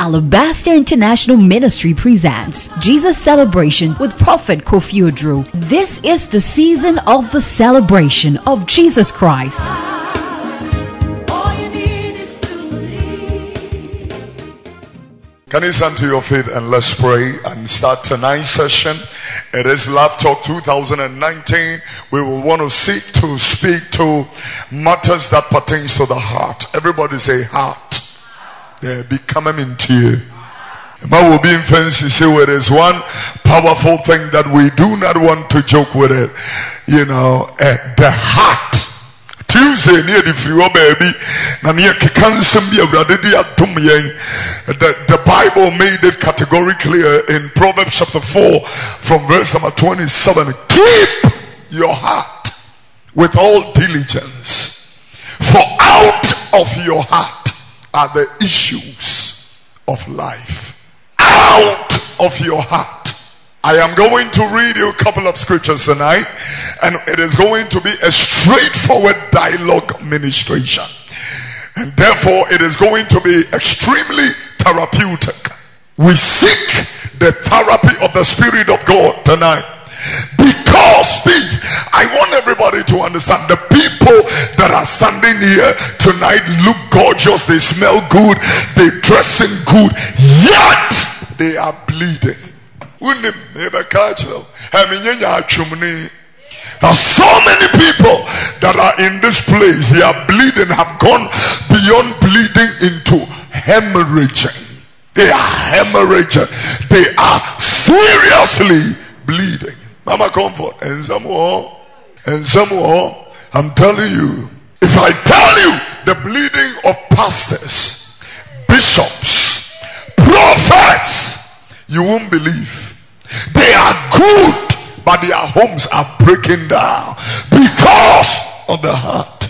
Alabaster International Ministry presents Jesus Celebration with Prophet Kofi Oduro. This is the season of the celebration of Jesus Christ. Can you stand to your feet and let's pray and start tonight's session? It is Love Talk 2019. We will want to seek to speak to matters that pertains to the heart. Everybody say heart. Yeah, be coming into you. Man will be in fancy say it is one powerful thing that we do not want to joke with it. You know, the heart. Tuesday near the free baby. The Bible made it categorically in Proverbs chapter 4 from verse number 27. Keep your heart with all diligence, for out of your heart are the issues of life. Out of your heart. I am going to read you a couple of scriptures tonight, and it is going to be a straightforward dialogue ministration, and therefore it is going to be extremely therapeutic. We seek the therapy of the Spirit of God tonight, because Steve, I want everybody to understand the people that are standing here tonight look gorgeous, they smell good, they dressing good, yet they are bleeding. Now, so many people that are in this place, they are bleeding, have gone beyond bleeding into hemorrhaging. They are hemorrhaging. They are seriously bleeding. Mama, comfort. And some more, I'm telling you, if I tell you the bleeding of pastors, bishops, prophets, you won't believe. They are good, but their homes are breaking down because of the heart.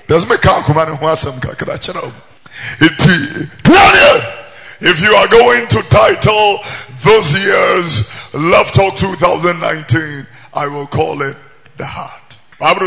If you are going to title those years Love Talk 2019, I will call it the heart.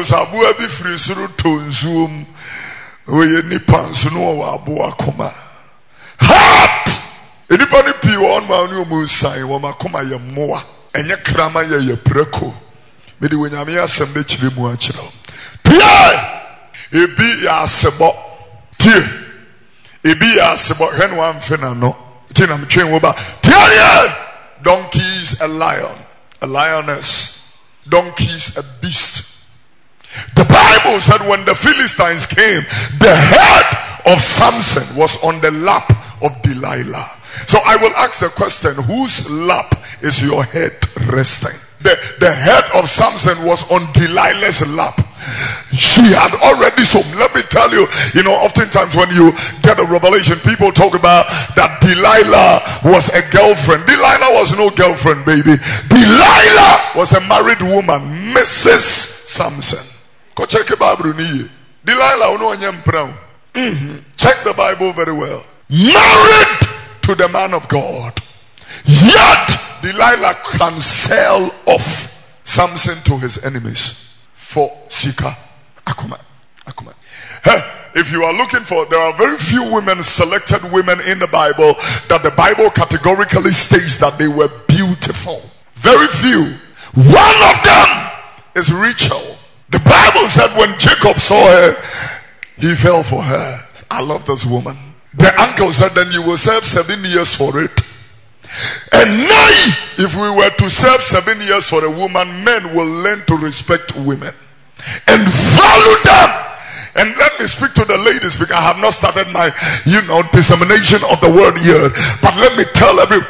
Heart. Anybody pee on my new sign, Wamakuma Yamoa, and Yakrama ya preko. Maybe when I'm here, some bitch remuachro. Tia! It be ya sebo. Tia! It be ya sebo. Hen one finano. Tinam train woba. Tia! Donkey is a lion, a lioness. Donkey is a beast. The Bible said when the Philistines came, the head of Samson was on the lap of Delilah. So I will ask the question, whose lap is your head resting? The head of Samson was on Delilah's lap. She had already, so let me tell you, oftentimes when you get a revelation, people talk about that Delilah was a girlfriend. Delilah was no girlfriend, baby. Delilah was a married woman, Mrs. Samson. Go check the Bible. Delilah, check the Bible very well. Married to the man of God, yet Delilah can sell off Samson to his enemies for Sika. Akuma. If you are looking for, there are very few women, selected women in the Bible that the Bible categorically states that they were beautiful. Very few. One of them is Rachel. The Bible said when Jacob saw her, he fell for her. I love this woman. The uncle said, then you will serve 7 years for it. And now, if we were to serve 7 years for a woman, men will learn to respect women and value them. And let me speak to the ladies, because I have not started my, dissemination of the word yet. But let me tell every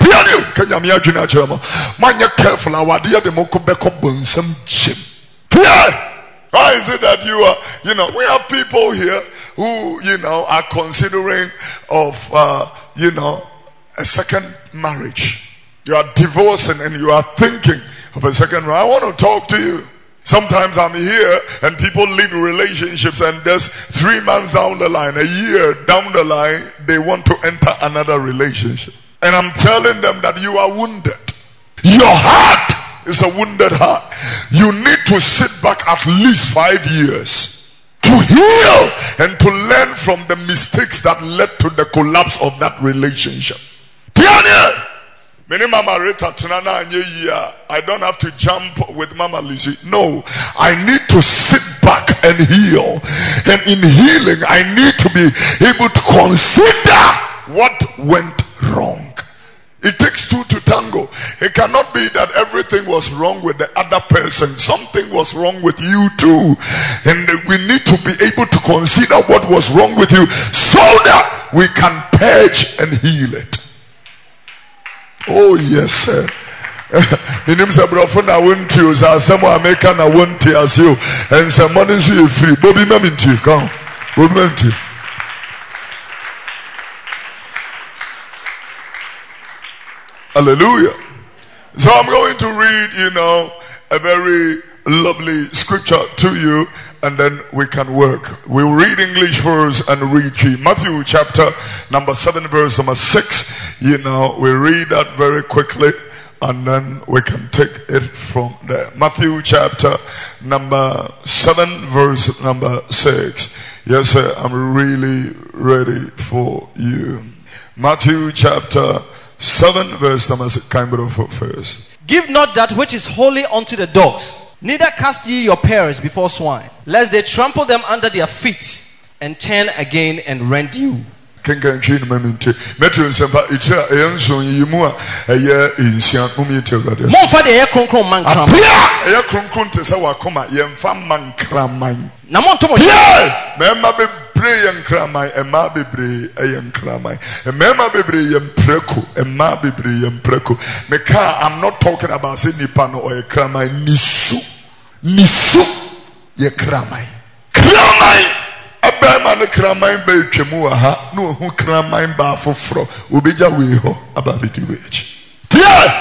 why is it that you are, we have people here who, are considering of, a second marriage. You are divorcing and you are thinking of a second marriage. I want to talk to you. Sometimes I'm here and people leave relationships, and there's 3 months down the line, a year down the line, they want to enter another relationship. And I'm telling them that you are wounded. Your heart is a wounded heart. You need to sit back at least 5 years to heal and to learn from the mistakes that led to the collapse of that relationship. Tiania! Many Mama Rita Tanana and I don't have to jump with Mama Lizzie. No, I need to sit back and heal. And in healing, I need to be able to consider what went wrong. It takes two to tango. It cannot be that everything was wrong with the other person. Something was wrong with you too. And we need to be able to consider what was wrong with you so that we can purge and heal it. Oh yes, sir. The name of Brother na won't you say some American na won't as you and some money you free. Bobby Maminti, come. Bobby Maminti. Hallelujah. So I'm going to read, a very lovely scripture to you, and then we can work. We'll read English first and read G. Matthew chapter number 7 verse number 6. We read that very quickly, and then we can take it from there. Matthew chapter number 7 verse number 6. Yes, sir, I'm really ready for you. Matthew chapter 7 verse number 6. First. Give not that which is holy unto the dogs, neither cast ye your pearls before swine, lest they trample them under their feet, and turn again and rend you. Matthew Sempa Itra Eyanson Yimua Aya Insian Umite Brother. Monfa de kronkron man kram. Aya kronkron te se wakoma yemfa man kraman. Na monto mo. Mema bebre yen kraman, ema bebre yen kraman. Mema bebre yen preko, ema bebre yen preko. Meka, I'm not talking about say nipa no or kraman nisu ye kraman. Kraman Abema ne kraman ba twemu aha na ohu kraman ba foforo obeja we ho ababedi wechi tie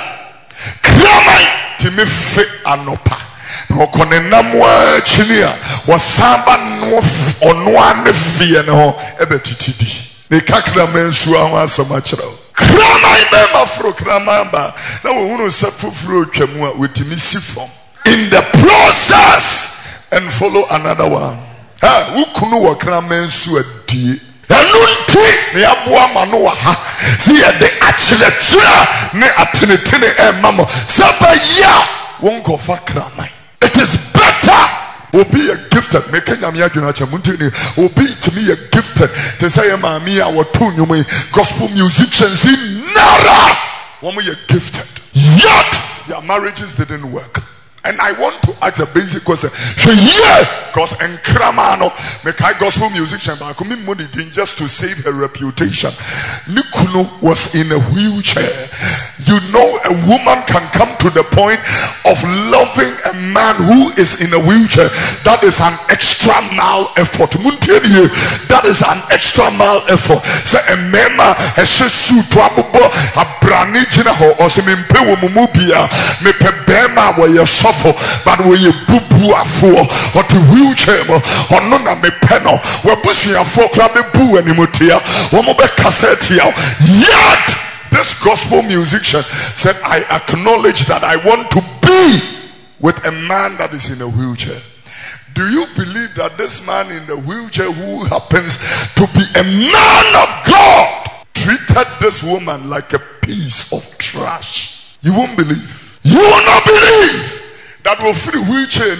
kraman timi fe anopa na okonenamwa chini a wasamba no ono ane fie ne ho ebetitidi ne kakraman su aho asama kira kraman ba mafro kraman ba na wo hunu se foforo twemu a wetimi sifom in the process and follow another one. Ukunu wa kraman su adie enunti ne aboa ma no wa ha si ye de achiletra ne atenetene mamo sabaya wonko fa kraman. It is better obi a gifted make nyame adwena cha muntini obi timi a gifted to say ma mi a woto nwom gospel musicians in nara woman you gifted yet their marriages didn't work. And I want to ask a basic question. Because Nkramano make a gospel musician, but I could money just to save her reputation. Nikuno was in a wheelchair. You know, a woman can come to the point of loving a man who is in a wheelchair. That is an extra mile effort. That is an extra mile effort. So a mema a shesu to abubo a branijina ho or some impewo mumubia me pebema where you suffer, but when you bubu afo or to wheelchair or nona me peno we busi afo krabe bu animutia womobe kassetia yet. This gospel musician said, I acknowledge that I want to be with a man that is in a wheelchair. Do you believe that this man in the wheelchair who happens to be a man of God treated this woman like a piece of trash? You won't believe. You will not believe that will free wheelchair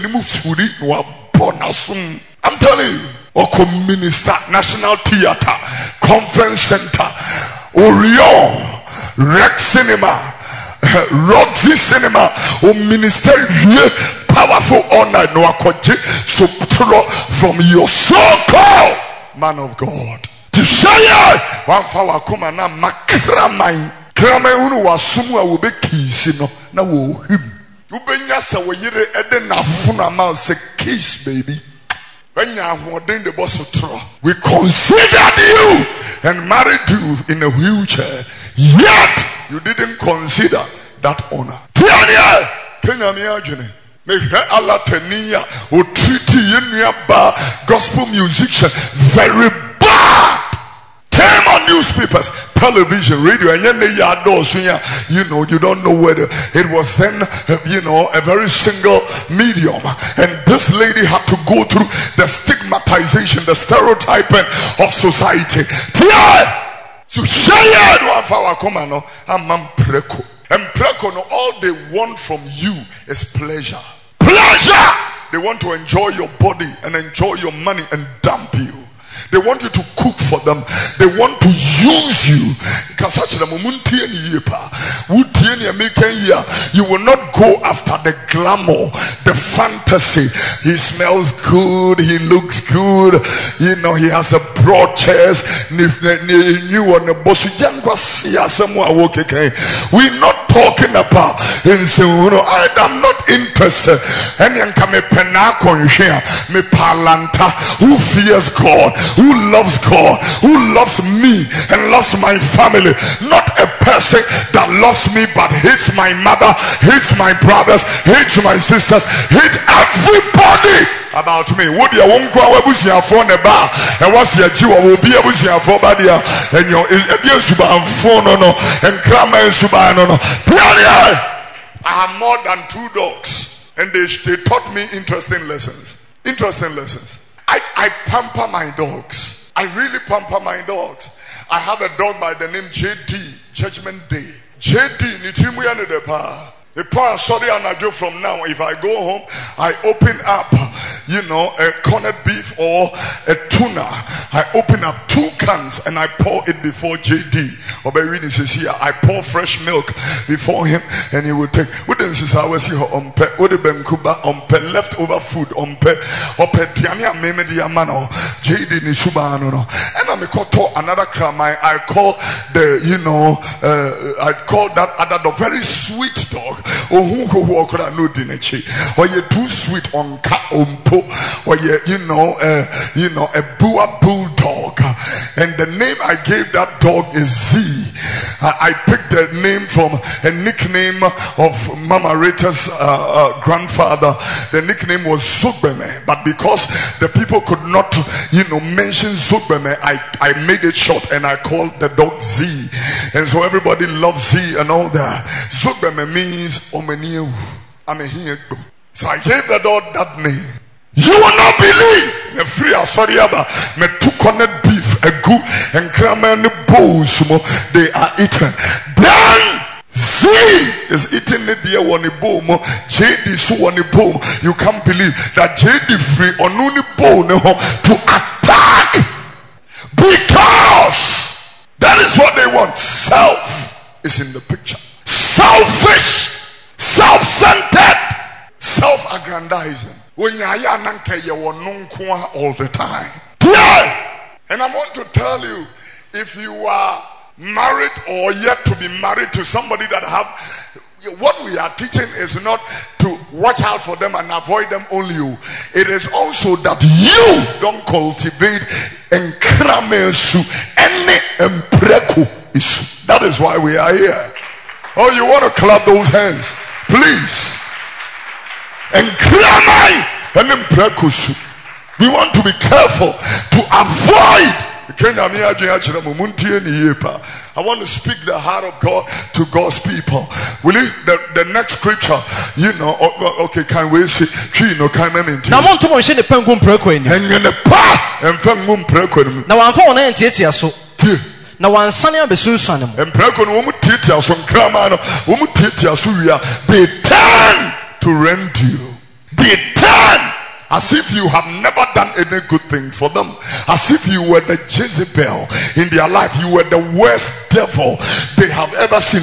I'm telling you. Oko Minister, National Theatre, Conference Center, Orion, Rex Cinema, Roxy Cinema, O Minister, powerful honor, no akoje, so from your so-called man of God. To say, one fawa kuma na makramai, kramai unu wasumu wa ube kiss no na wo him. Ubenya sa wo yire ede na funa ma se kiss baby. We considered you and married you in a wheelchair, yet you didn't consider that honor. Allah Tenia who treated gospel musician very bad. Came on newspapers, television, radio, and you know, you don't know whether it was then, a very single medium. And this lady had to go through the stigmatization, the stereotyping of society. So share no afa wakoma no amam preko. And preko no, all they want from you is pleasure. Pleasure! They want to enjoy your body and enjoy your money and dump you. They want you to cook for them. They want to use you. You will not go after the glamour, the fantasy. He smells good, he looks good, you know, he has a broad chest. We're not talking about, I'm not interested. Who fears God, who loves God, who loves me and loves my family. Not a person that loves me but hates my mother, hates my brothers, hates my sisters, hates everybody about me. Would you won't go away with your phone about and what's your Jew will be able to your phone body and your phone and grammar and subano. I have more than 2 dogs and they taught me interesting lessons. I pamper my dogs. I really pamper my dogs. I have a dog by the name JD, Judgment Day. JD, Nitimuya Nedepa. The power sorry and I do from now. If I go home, I open up, a corned beef or a tuna. I open up 2 cans and I pour it before JD. Oberini says here, I pour fresh milk before him and he will take. Wouldn't say I was here on pe Odebenkuba on pe leftover food on pe Tiania Memedia Mano JD Nisubano. And I'm another crime. I call I call that other dog very sweet dog. Or you too sweet on umpo, or a Boer bulldog. And the name I gave that dog is Z. I picked the name from a nickname of Mama Rita's grandfather. The nickname was Zugbeme, but because the people could not mention Zugbeme, I made it short and I called the dog Z. And so everybody loves Z and all that. Zugbeme means Omeniu. I'm a here. So I gave the dog that name. You will not believe. Me free sorry about me 2 cornered beef, a goose and grammar and bowls. They are eaten. Then Z is eating the dear one boom. JD so one boom. You can't believe that JD free on only bone to attack because that is what they want. Self is in the picture. Selfish, self-centered, self-aggrandizing. When you are all the time. And I want to tell you, if you are married or yet to be married to somebody that have, what we are teaching is not to watch out for them and avoid them only you. It is also that you don't cultivate and kramesu any empreku issue. That is why we are here. Oh, you want to clap those hands? Please. And kramai and emprekusu. We want to be careful to avoid. I want to speak the heart of God to God's people. Will you the next scripture, okay, can we see now want to mention the penguin prequel and the pa and penguin prequel. Now I'm for an so now one sunny and besusan and prequel teacher some cramano teacher they turn to rent you. They turn as if you have never done any good thing for them. As if you were the Jezebel in their life. You were the worst devil they have ever seen.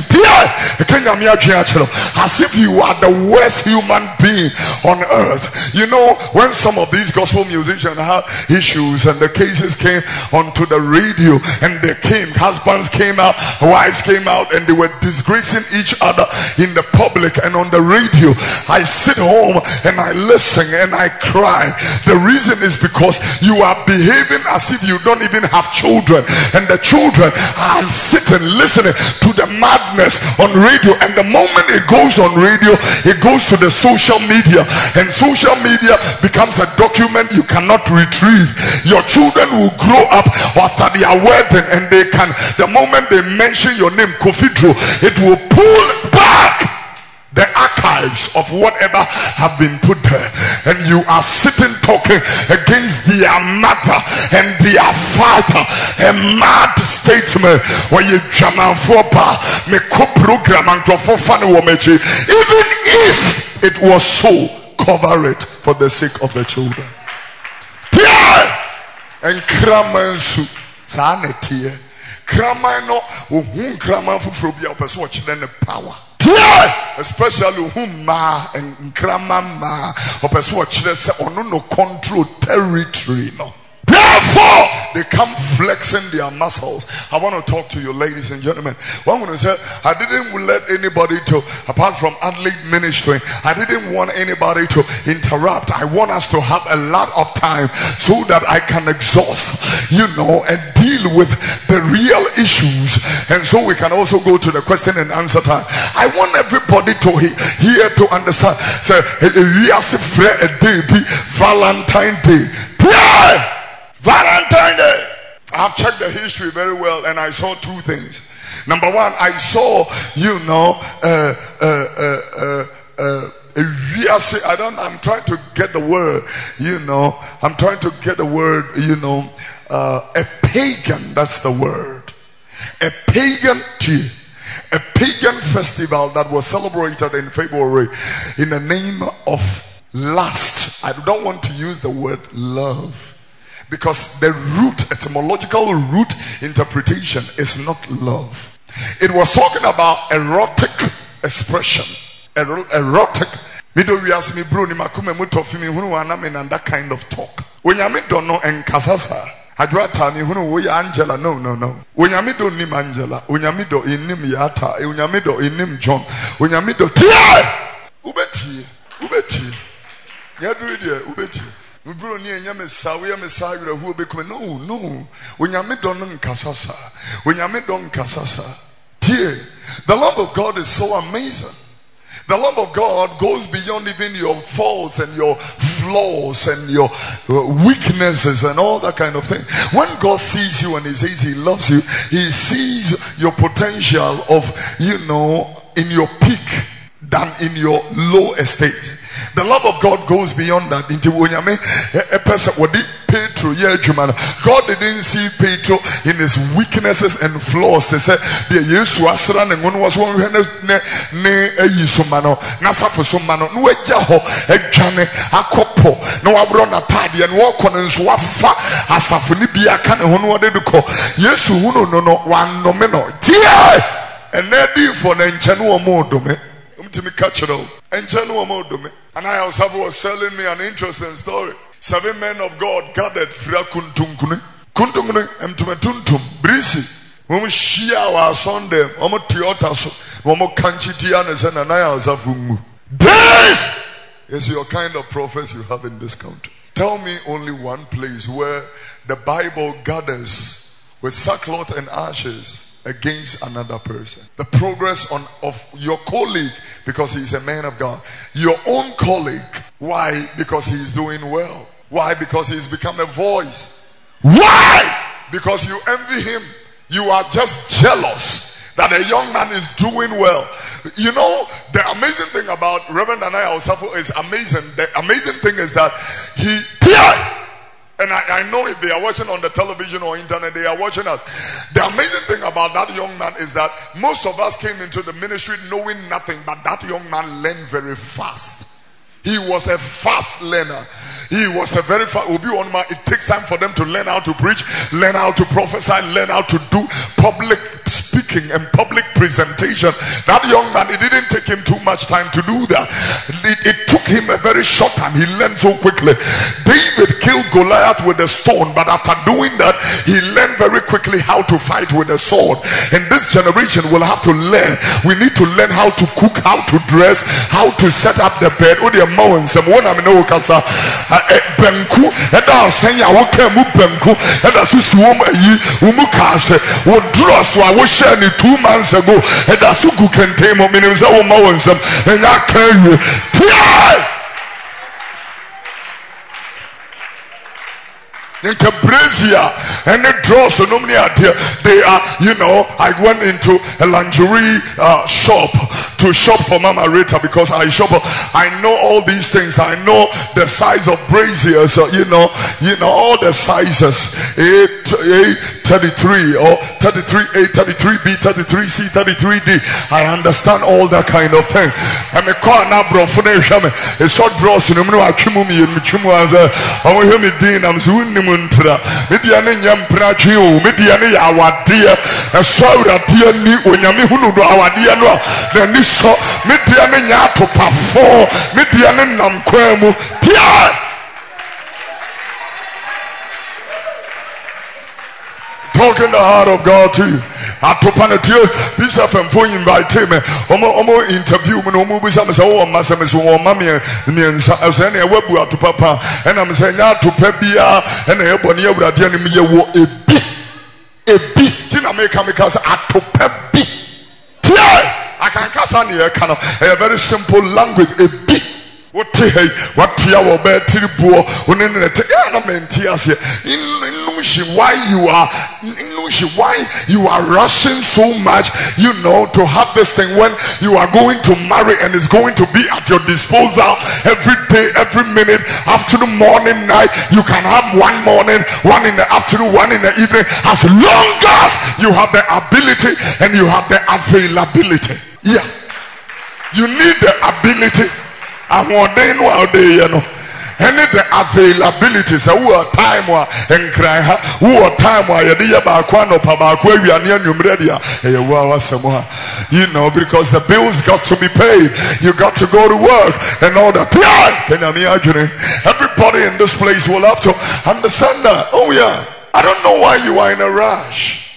As if you are the worst human being on earth. When some of these gospel musicians had issues and the cases came onto the radio and husbands came out, wives came out, and they were disgracing each other in the public and on the radio. I sit home and I listen and I cry. The reason is because you are behaving as if you don't even have children, and the children are sitting listening to the madness on radio, and the moment it goes on radio, it goes to the social media, and social media becomes a document you cannot retrieve. Your children will grow up after their wedding, and the moment they mention your name, Kofidro, it will pull back the archives of whatever have been put there, and you are sitting talking against their mother and their father, a mad statement where you German for me program and even if it was so, cover it for the sake of the children. And kramansu sanetie kraman no ohun kraman fufuro person watch the power, especially ma and kraman ma person watch say ono no control territory no. Therefore, they come flexing their muscles. I want to talk to you, ladies and gentlemen. One would say, I didn't let anybody to, apart from athlete ministry, I didn't want anybody to interrupt. I want us to have a lot of time so that I can exhaust, and deal with the real issues. And so we can also go to the question and answer time. I want everybody to hear to understand. So, Valentine's Day. Valentine's Day. I have checked the history very well, and I saw two things. Number one, I saw, I'm trying to get the word, I'm trying to get the word, a pagan, that's the word. A pagan festival that was celebrated in February in the name of lust. I don't want to use the word love, because the etymological root interpretation is not love. It was talking about erotic expression. Erotic. That kind of talk. When you don't know and kasasa. Angela, no. When you don't name Angela, when you don't name Yata, when you don't name John, when you don't Ubeti. Ubeti. No. When you don't kasasa. When you don't kasasa. The love of God is so amazing. The love of God goes beyond even your faults and your flaws and your weaknesses and all that kind of thing. When God sees you and he says he loves you, he sees your potential of, in your peak than in your low estate. The love of God goes beyond that. A person God didn't see Pedro in his weaknesses and flaws. They said, and I also was telling me an interesting story. 7 men of God gathered fra kuntunkune emtumetuntum brisi shia wa Sunday tiota so kanchitia and I also fungu. This is your kind of prophets you have in this country. Tell me only one place where the Bible gathers with sackcloth and ashes against another person. The progress of your colleague, because he's a man of God. Your own colleague. Why? Because he's doing well. Why? Because he's become a voice. Why? Because you envy him. You are just jealous that a young man is doing well. The amazing thing about Reverend Anaya Osafo is amazing. The amazing thing is that and I know if they are watching on the television or internet, they are watching us. The amazing thing about that young man is that most of us came into the ministry knowing nothing, but that young man learned very fast. He was a fast learner. He was a very fast. It takes time for them to learn how to preach, learn how to prophesy, learn how to do public speaking and public presentation. That young man, it didn't take him too much time to do that. It took him a very short time. He learned so quickly. David killed Goliath with a stone, but after doing that, he learned very quickly how to fight with a sword. And this generation will have to learn. We need to learn how to cook, how to dress, how to set up the bed. Some one I'm no kasa benku eda senya wo ka mu benku eda susu wo yi wo kase wo draw so a wo share ni 2 months ago eda su gu kente mo minim say wo ma won sam enya kan yu in Brazil and the draws so they are, I went into a lingerie shop to shop for Mama Rita because I shop. I know all these things. I know the size of braziers, you know all the sizes. 33 or 33A, 33B, 33C, 33D. I understand all that kind of thing. I'm a car now, bro. It's so dross in the middle of Kimumi and Michimuaza. I will hear me dean. I'm soon Nimuntra. Mediani Yam Prachu, Mediani, our dear, a Saura dear me when Yamihunu, our dear no. Then this saw Mediani Yato perform, Mediani Namquemu, Tia. Talking the heart of God to you. I took on a tear. This is from phone invite me. Omo interview me. Omo bisa me say oh mama me so mama me say na webu atu papa. And I'm saying ya to pebia. And na eboni awurade ani me ye wo ebi. Tina make am because atu pebi. I can kasa na ye kind of a very simple language ebi. What ya wo be tribuo onene ya na menti ase why you are rushing so much, to have this thing when you are going to marry and it's going to be at your disposal every day, every minute, afternoon, morning, night. You can have one morning, one in the afternoon, one in the evening, as long as you have the ability and you have the availability. Yeah, you need the ability. And one day, any the availability. So who are time and cry who are time where you because the bills got to be paid. You got to go to work and all that. Everybody in this place will have to understand that. Oh yeah, I don't know why you are in a rush.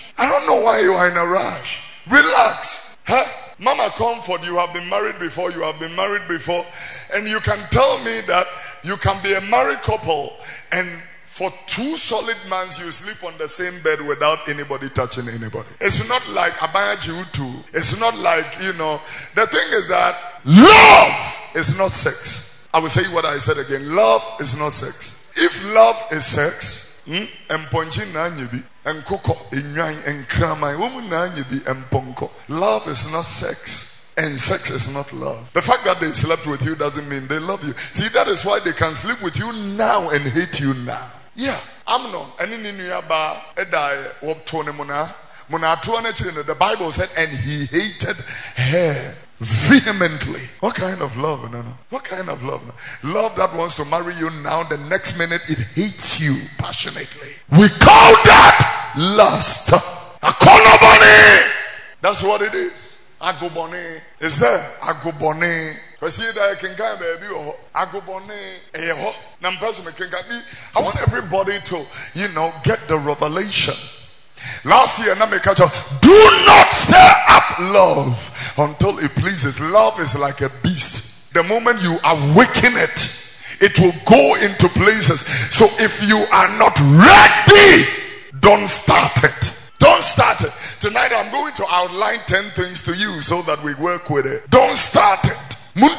Relax. Huh? Mama Comfort, you have been married before, and you can tell me that you can be a married couple and for 2 solid months you sleep on the same bed without anybody touching anybody. It's not like Abayaji. It's not like, the thing is that love is not sex. I will say what I said again. Love is not sex. If love is sex, love is not sex, and sex is not love. The fact that they slept with you doesn't mean they love you. See, that is why they can sleep with you now and hate you now. Yeah, Amnon, the Bible said, and he hated her vehemently. What kind of love? No. What kind of love? No? Love that wants to marry you now, the next minute it hates you passionately. We call that lust. Akonobone. That's what it is. Agobone is there. Agobone. I want everybody to, get the revelation. Last year, do not stir up love until it pleases. Love is like a beast. The moment you awaken it, it will go into places. So if you are not ready, don't start it. Don't start it. Tonight I'm going to outline 10 things to you so that we work with it. Don't start it. I'm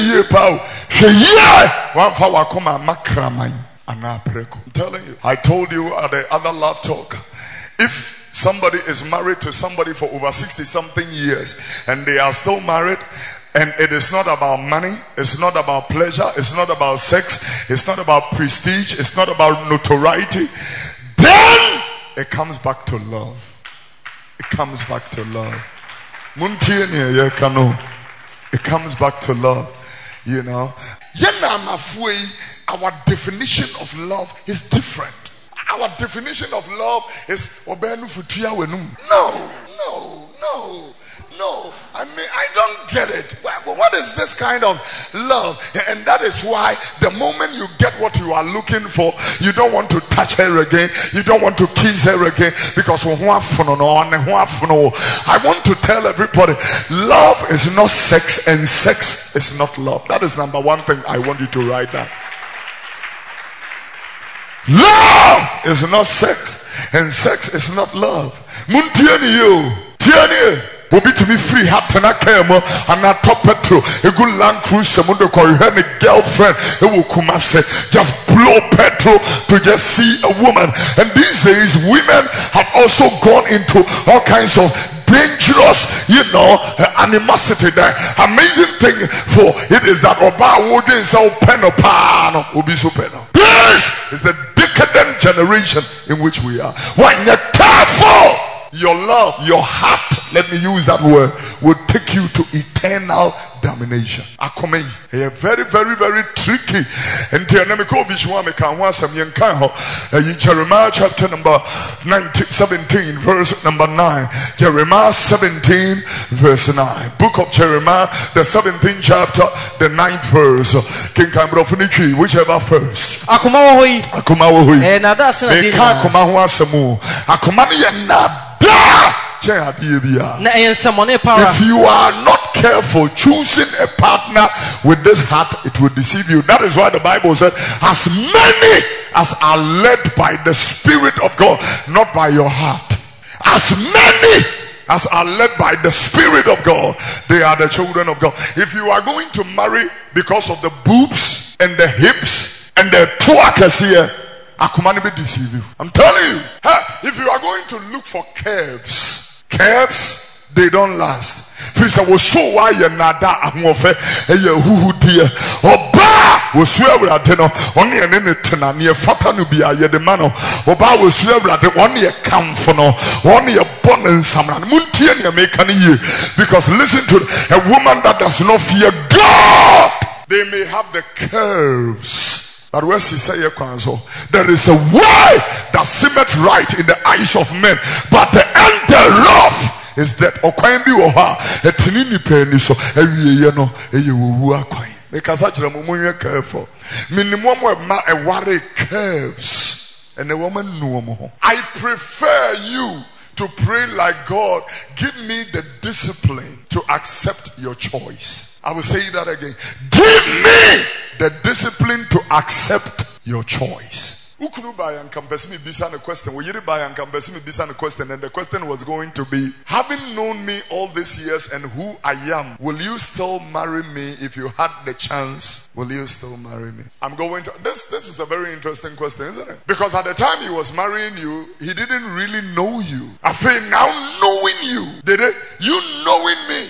telling you. I told you at the other love talk. If somebody is married to somebody for over 60-something years and they are still married, and it is not about money, it's not about pleasure, it's not about sex, it's not about prestige, it's not about notoriety, then it comes back to love. It comes back to love. It comes back to love. Our definition of love is different. Our definition of love is no. I mean, I don't get it. What is this kind of love? And that is why the moment you get what you are looking for, you don't want to touch her again. You don't want to kiss her again because I want to tell everybody, love is not sex and sex is not love. That is number one thing I want you to write down. Love is not sex and sex is not love. Will be to be free. Hatana kemo and not top petrol. A good Land Cruiser, mundo call her girlfriend. It will come and say, just blow petrol to just see a woman. And these days, women have also gone into all kinds of dangerous, animosity there. Amazing thing for it is that this is the decadent generation in which we are. When you're careful, your love, your heart, let me use that word, will take you to eternal damnation. Akomei, very, very, very tricky. And Jeremiah chapter number 17, verse number 9. Jeremiah 17, verse 9. Book of Jeremiah, the 17th chapter, the 9th verse. King Kambrofunichi, whichever first. Akumawahui. If you are not careful choosing a partner with this heart, it will deceive you. That is why the Bible said, as many as are led by the Spirit of God, not by your heart. As many as are led by the Spirit of God, they are the children of God. If you are going to marry because of the boobs and the hips and the twerkers here, Akumani be deceive you. I'm telling you. If you are going to look for curves, they don't last. First was so why you nada ahwofe eye huhu die oba was suewrade no only ene netena ne fata no bia ye de ma no oba was suewrade one ye kamfo no one ye born nsamra no muntie ne make an ye, because listen to a woman that does not fear God, they may have the curves. But where she say there is a way that seemeth right in the eyes of men, but the end thereof is that okwan bi wo ha etini nipa ni so awieye no eye wowu akwan. Because actually mo careful. Minimum ma e worry curves and a woman no mo. I prefer you to pray like, God, give me the discipline to accept your choice. I will say that again. Give me the discipline to accept your choice. Ukunuba and Campesimi Bisan a question. We by and Campesimi Bisan a question, and the question was going to be, having known me all these years and who I am, will you still marry me? If you had the chance, will you still marry me? I'm going to this is a very interesting question, isn't it? Because at the time he was marrying you, he didn't really know you. I feel now knowing you, did it? You knowing me.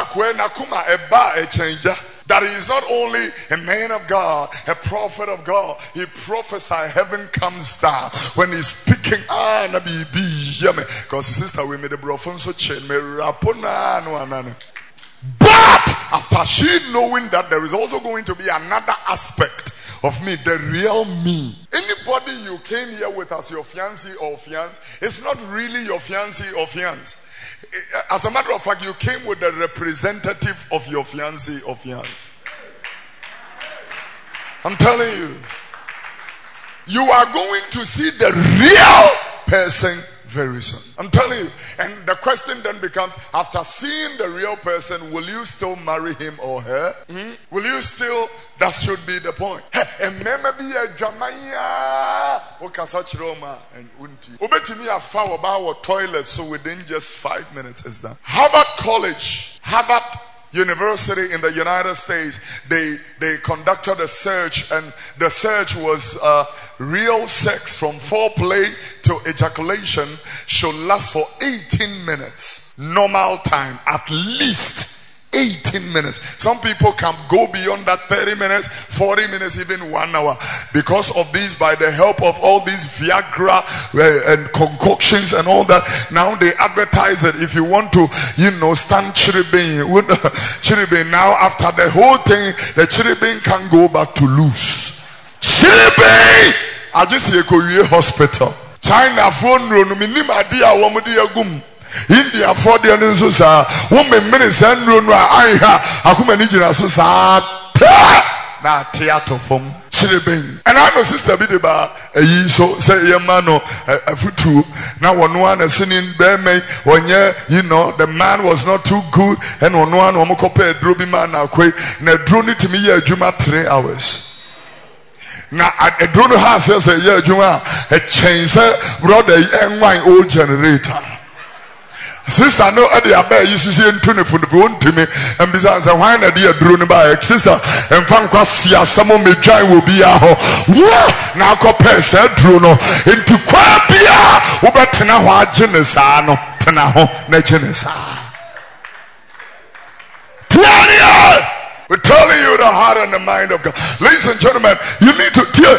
That he is not only a man of God, a prophet of God. He prophesied, heaven comes down. When he's speaking, because his sister we made a brofon so chain. But after she knowing that there is also going to be another aspect of me, the real me. Anybody you came here with as your fiancé or fiancé, it's not really your fiancé or fiancé. As a matter of fact, you came with the representative of your fiancé or fiancé. I'm telling you, you are going to see the real person very soon. I'm telling you. And the question then becomes, after seeing the real person, will you still marry him or her? Will you still? That should be the point. Toilet, so within just 5 minutes is done. Harvard University in the United States, they conducted a search, and the search was real sex from foreplay to ejaculation should last for 18 minutes. Normal time, at least 18 minutes. Some people can go beyond that, 30 minutes, 40 minutes, even 1 hour. Because of this, by the help of all these Viagra and concoctions and all that, now they advertise it. If you want to, stand chiribin, now after the whole thing, the chiribin can go back to loose. Chiribin! I just say hospital. China phone room, minima dia womudia gum. India for the Anzusa, woman minister and run I Akumanijina Susa na theater from Chilibing. And I'm a sister Bidiba, a ye so say Yamano, a futu. Now one a singing bear me when the man was not too good, and one Omokope Drobi man now quick, na drone to me a Juma 3 hours. Now a drone house says a year Juma, a chains brought a young wine old generator. Sister, no idea about you see in tune for the phone to me, and besides, why not dear drone by sister, and Fanquasia, someone may join will be a now compare said Druno into Quabia, Ubatana, Genesano. Tenaho Negenes. We're telling you the heart and the mind of God. Ladies and gentlemen, you need to hear.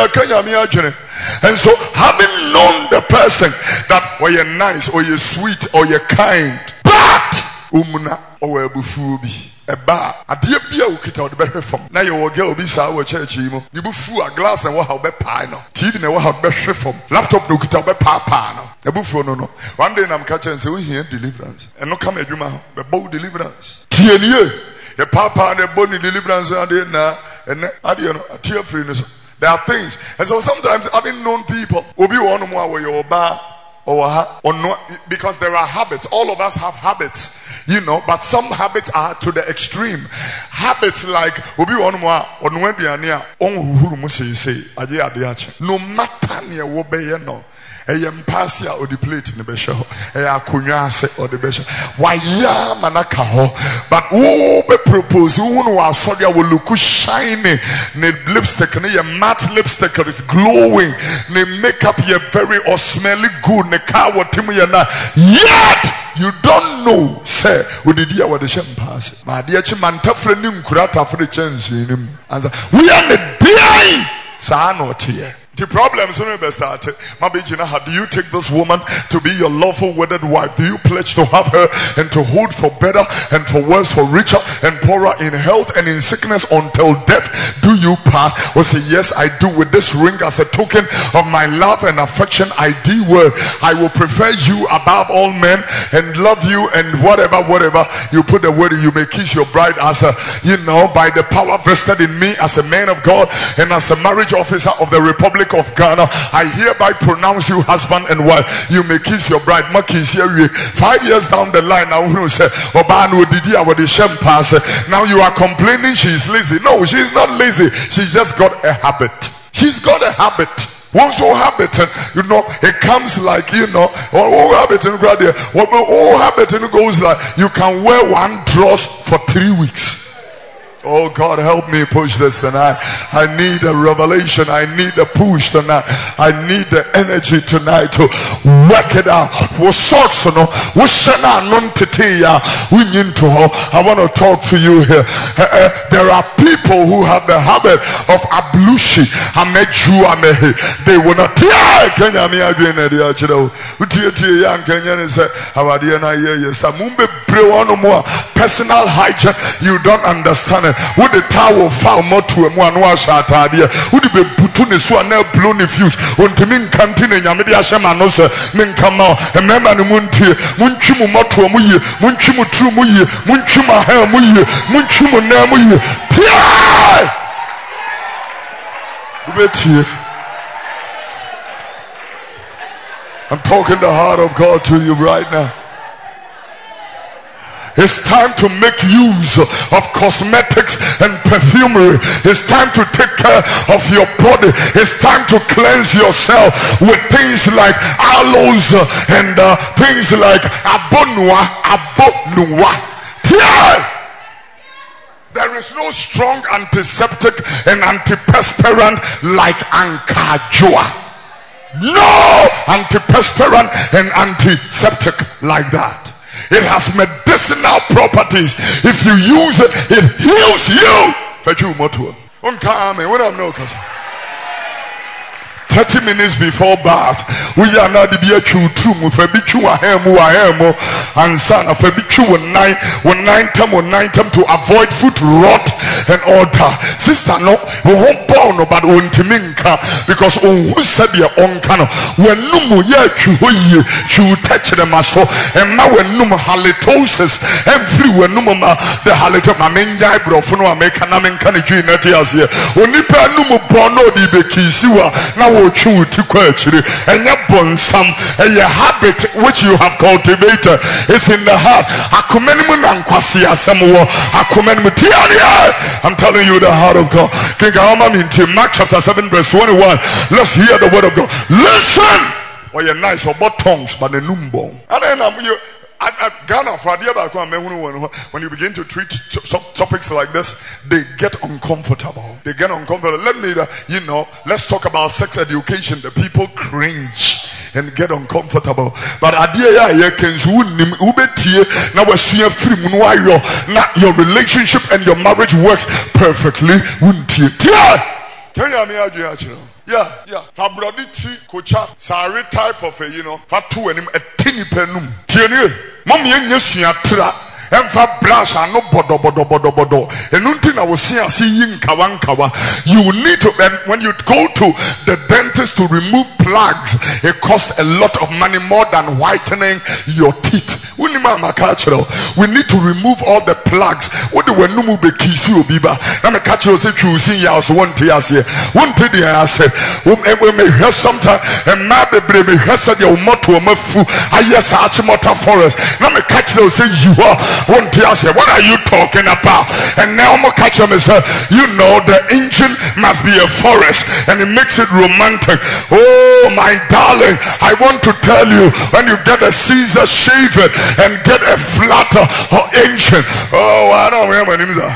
And so, having known the person that or you're nice, or you're sweet, or you're kind, but umuna or bufubi. Eba adie bia ukita ode behwe fam na ye wo girl obi sa wo church yi mo you bu fu a glass na wo ha be pie no TV na wo ha behwe fam laptop na ukita be pa no ebu fu no one day na am catch and say we hear deliverance and no come adwuma ho be bow deliverance tie nie ye pa na boni deliverance ade na ene ade no tie free no so there are things. And so sometimes having known people obi one mo awo your ba or no, because there are habits. All of us have habits, you know, but some habits are to the extreme. Habits like obi one more or no aduania on huru mo say aje ade ache. No matter near wo be ye no. Eyempasia or the plate in the besho. Eyakunwase or the besho. Why ya manaka ho? But who be propose? Who was sorry will look shiny. Ne lipstick, ne matte lipstick, it's glowing. Ne makeup ye very or smelly good. Ne car what timu ya na. Yet you don't know, say, we did hear what the shame pass. My dear Chimanta friending kurata for the chance in him. And we are the behind. Sa not here. The problem is when we started. How do you take this woman to be your lawful wedded wife? Do you pledge to have her and to hold for better and for worse, for richer and poorer, in health and in sickness until death? Do you part? Or say, yes, I do. With this ring as a token of my love and affection, I do. I will prefer you above all men and love you, and whatever you put the word, you may kiss your bride as a, you know, by the power vested in me as a man of God and as a marriage officer of the Republic of Ghana. I hereby pronounce you husband and wife. You may kiss your bride. 5 years down the line, now you say, now you are complaining she is lazy. No, she is not lazy. She's just got a habit. She's got a habit. Once all habit, you know, it comes like, you know, all habit and graduate. All habit and goes like you can wear one dress for 3 weeks. Oh God, help me push this tonight. I need a revelation. I need a push tonight. I need the energy tonight to work it out. I want to talk to you here. There are people who have the habit of ablution. They will not personal hygiene. You don't understand it. Would the towel foul more to a one wash at idea? Would it be putun is one now blown fuse? On to mean canteen and Yamidia Shamanosa, men come out, and member the Munti, Munchumu Motu Muye, Munchumu True Muye, Munchuma Hair Muye, Munchumu Namuye. I'm talking the heart of God to you right now. It's time to make use of cosmetics and perfumery. It's time to take care of your body. It's time to cleanse yourself with things like aloes and things like abonua. There is no strong antiseptic and antiperspirant like Ankajua. No antiperspirant and antiseptic like that. It has medicinal properties. If you use it, it heals you. 30 minutes before bath, we are not the beer true with a bichu and son of a bichu one night to avoid foot rot and all that. Sister, no, we won't born about Untiminka because who said your own cano when no you touch the muscle and now when no halitosis everywhere no the halito mamenja brofuno American canity netias here. Onipa no bono di bekisiwa now. And your bonsam and your habit which you have cultivated is in the heart. I'm telling you the heart of God. Mark chapter 7 verse 21. Let's hear the word of God. Listen. Or you're nice or but tongues but the numbo. And then Ghana, when you begin to treat topics like this, they get uncomfortable. Let me, let's talk about sex education. The people cringe. and get uncomfortable. But idea ya can ubetie na wasuya free munuayo na your relationship and your marriage works perfectly. Wuntie. Can you hear me? Yeah. Fabrodi kocha sari type of a fatu enim a tiny penum. Tieni, mommy yesuya tra. Emfa brush and no bodo. And until I was seeing kawankawa, you need to, and when you go to the dentist to remove plugs, it costs a lot of money more than whitening your teeth. We need to remove all the plugs. What do we know? Be kisu biba. I'm a catcher say choosing yaws one tea as here. One tea I said, we may hear sometime and maybe baby has said your motto of fu. I yes, Archimota Forest. I'm a catcher say you are. One day I say, what are you talking about? And now I'm catch him and say, you know the engine must be a forest and it makes it romantic. Oh my darling, I want to tell you, when you get a Caesar, shave it and get a flatter or engine. Oh, I don't remember my name is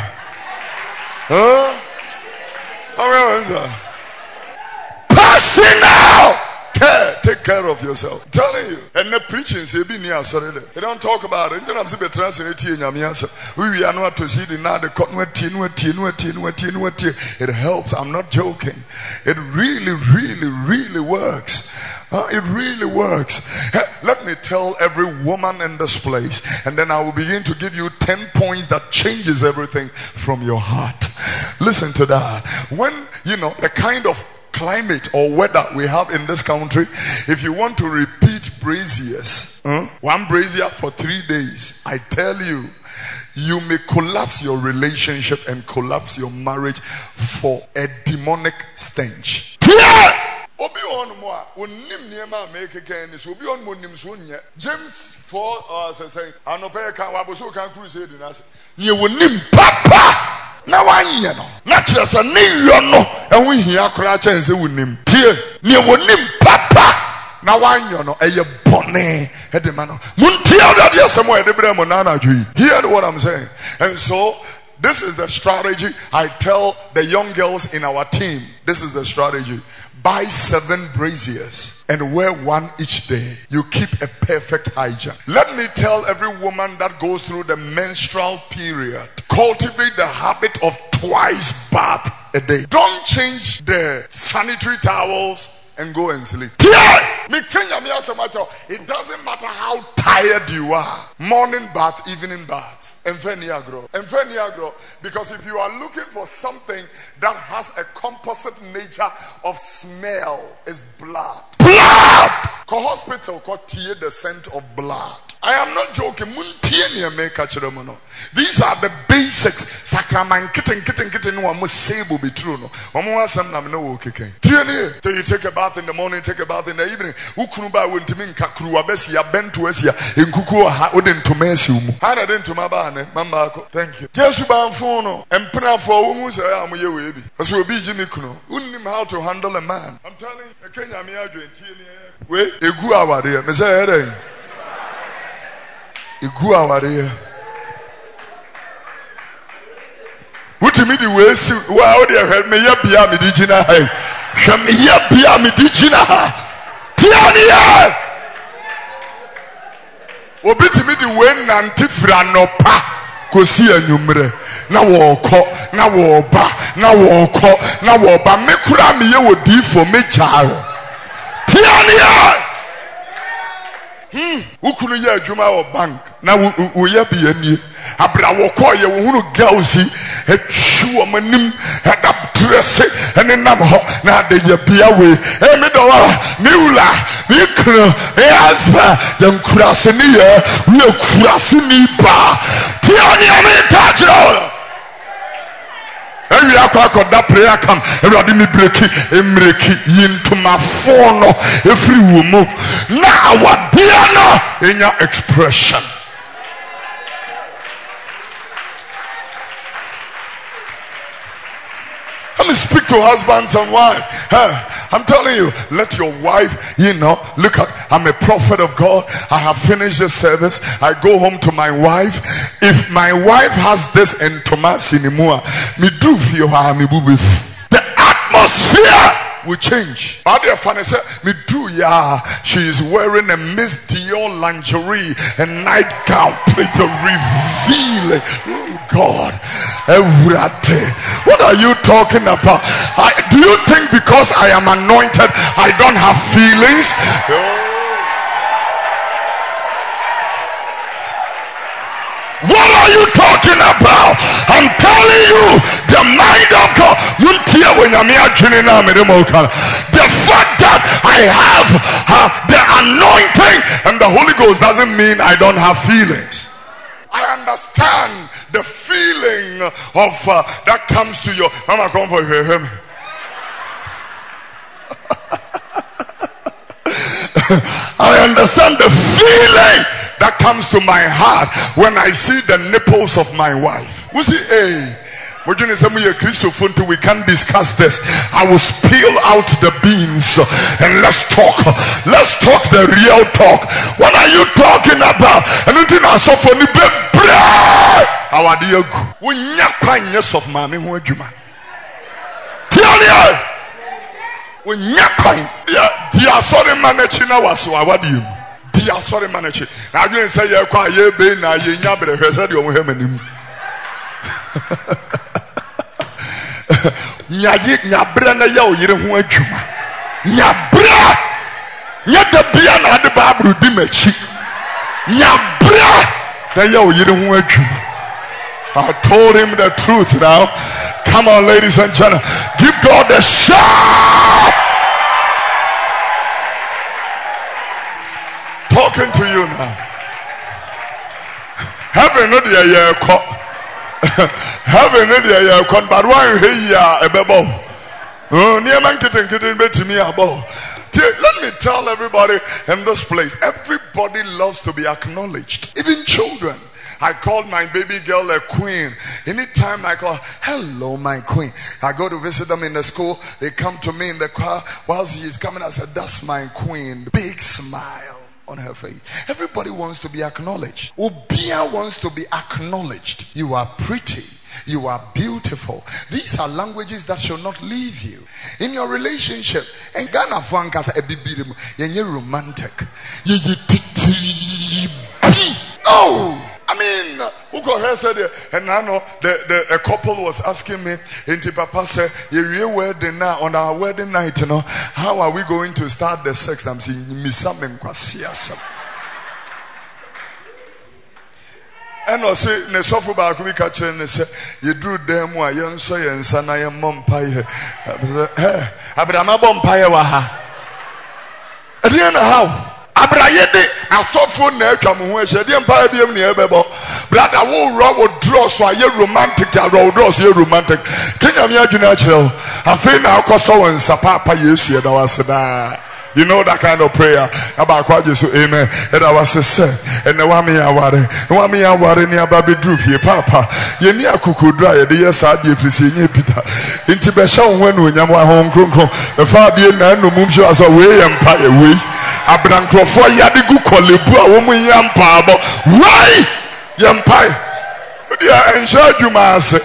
passing out. Take care of yourself. I'm telling you. And the preaching say be near sorry. They don't talk about it. Don't have to translate in Yamiasa. We are not to see the now the it helps. I'm not joking. It really works. It really works. Let me tell every woman in this place, and then I will begin to give you 10 points that changes everything from your heart. Listen to that. When the kind of climate or weather we have in this country, if you want to repeat braziers, one brazier for 3 days, I tell you, you may collapse your relationship and collapse your marriage for a demonic stench. Obi on mo onim niema make again is obi on mo nim so nya James 4 say anope kan waboso kan crusade na say ye wonim papa na wanye no na kire se ne yo no ehun hia kora chen se wonim tie ne wonim papa na wanye no eye bone e de ma no muntie odade asemo e de bre mo na na dwi. Hear what I'm saying. And so this is the strategy I tell the young girls in our team. This is the strategy. Buy 7 braziers and wear 1 each day. You keep a perfect hygiene. Let me tell every woman that goes through the menstrual period, cultivate the habit of twice bath a day. Don't change the sanitary towels and go and sleep. It doesn't matter how tired you are. Morning bath, evening bath. Because if you are looking for something that has a composite nature of smell, is blood. Blood! Ko hospital ko tie the scent of blood. I am not joking. These are the basics. Sakraman kitten no must say will be true. No. So you take a bath in the morning, take a bath in the evening. Ukunuba went to mean kakru abesia bentuesia in kuku wouldn't to mess you. I didn't to my bane, Mama. Thank you. Jesuban phono and pray for whom I am your baby. As will be Jimmy Kuno. Wouldn't him how to handle a man. I'm telling you, Kenya Miadri. Wait, a good hour there, Messiah. Igu aware wutimi di wesi wa o de hwe me yabia me di gina ha hwe me yabia me di gina ha tiani ya obitimi di we nante fra no pa kosi anwumre na wo kọ na wo ba na wo kọ na wo ba me kura me ye wodi fo me jaaro tiani ya ukunu ye adwuma wo bank na wo ye bi ani abra wo ko ye wo hunu girls etwu o manim da dress ene nam ho na de ye bia we e me do wa me ula me kro e asba den kurase ni ye we kurase ni ba ti oni amita jiro every akwa that prayer come everybody me breaki into my phone every woman now what piano in your expression. Let me speak to husbands and wives. I'm telling you, let your wife, look at, I'm a prophet of God. I have finished the service. I go home to my wife. If my wife has this in Thomas Sinimua, me do feel the atmosphere will change. But the funny say, me do ya. She is wearing a Miss Dior lingerie and nightgown, people revealing. Oh God, what are you talking about? Do you think because I am anointed, I don't have feelings? What are you talking about? I'm telling you, the mind of God. The fact that I have the anointing and the Holy Ghost doesn't mean I don't have feelings. I understand the feeling of that comes to your mama. Come for him. I understand the feeling that comes to my heart when I see the nipples of my wife. We see, we can't discuss this. I will spill out the beans and let's talk. Let's talk the real talk. What are you talking about? Anything I saw for the our dear kindness of mommy who juma. When yakwine, dear sorry managina was what do you? Dear sorry manager. Now you say you're quite ye be na ye nyabre hwehwe de omo hemanim. Nyabre na ya oyire ho adwuma. Nyabre nya da bia na de babru di machi. Nyabre na ya oyire ho adwuma. I told him the truth now. Come on, ladies and gentlemen. Give God a shout. Talking to you now. Heaven no dia ye ko. Heaven no dia ye ko, but why he ya ebebo. Near man kitten betimi abo. Let me tell everybody in this place, everybody loves to be acknowledged, even children. I called my baby girl a queen. Anytime I call, hello, my queen. I go to visit them in the school. They come to me in the car. While she is coming, I said, that's my queen. Big smile on her face. Everybody wants to be acknowledged. Obia wants to be acknowledged. You are pretty. You are beautiful. These are languages that shall not leave you in your relationship. And Ghana Fankas a bibirim, you're romantic. Oh, I mean, who got her said, and I know a couple was asking me, and Papa said, "You're wedding now on our wedding night, you know, how are we going to start the sex?" I'm saying, "Me something kwasiasa." And also, ne sofu ba ku bi ka kire ne se ye duru dem a ye nso ye nsa na ye mompaye abrama bompaye wa ha ade na how abraye de asofo na atwa mo ho ehye de mpaye biem ne ebebo brother wo ro wo draw so aye romantic ya ro draw so ye romantic kenya me adwuna akire o afi na akoso won papa yesu ye da waseda. You know that kind of prayer about what you say, amen. And I was say, and the wami aware ni ababe drufie papa. Ye ni akuku dry the yes I dey frisi nye Peter. Inti be sha won wen onyam wa hon kronkron. E fa de na no mum so aso we yempa e we. Abrankrofo yade gu kolebu a wo mu yempa abo. Why? Yempa. Dia ensha dwuma ase.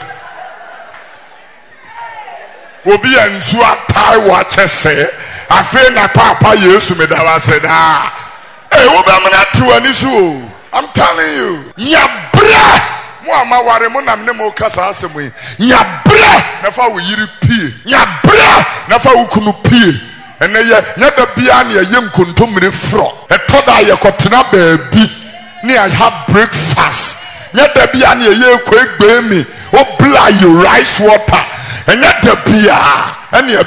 Obi anzu atai wa chese. I feel na papa yesu me da was said hey wo be mna tu ani so I'm telling you nyabra mo amaware mo nam ne mo kasa asemu nyabra na fa wo yiri pie nyabra na fa wo kunu pie ene ye nya da bia na ye nkontomre fro etoda ye kotena baabi ne I have breakfast nya da bia na ye ko egbe mi o bla you rice water enya da bia. And we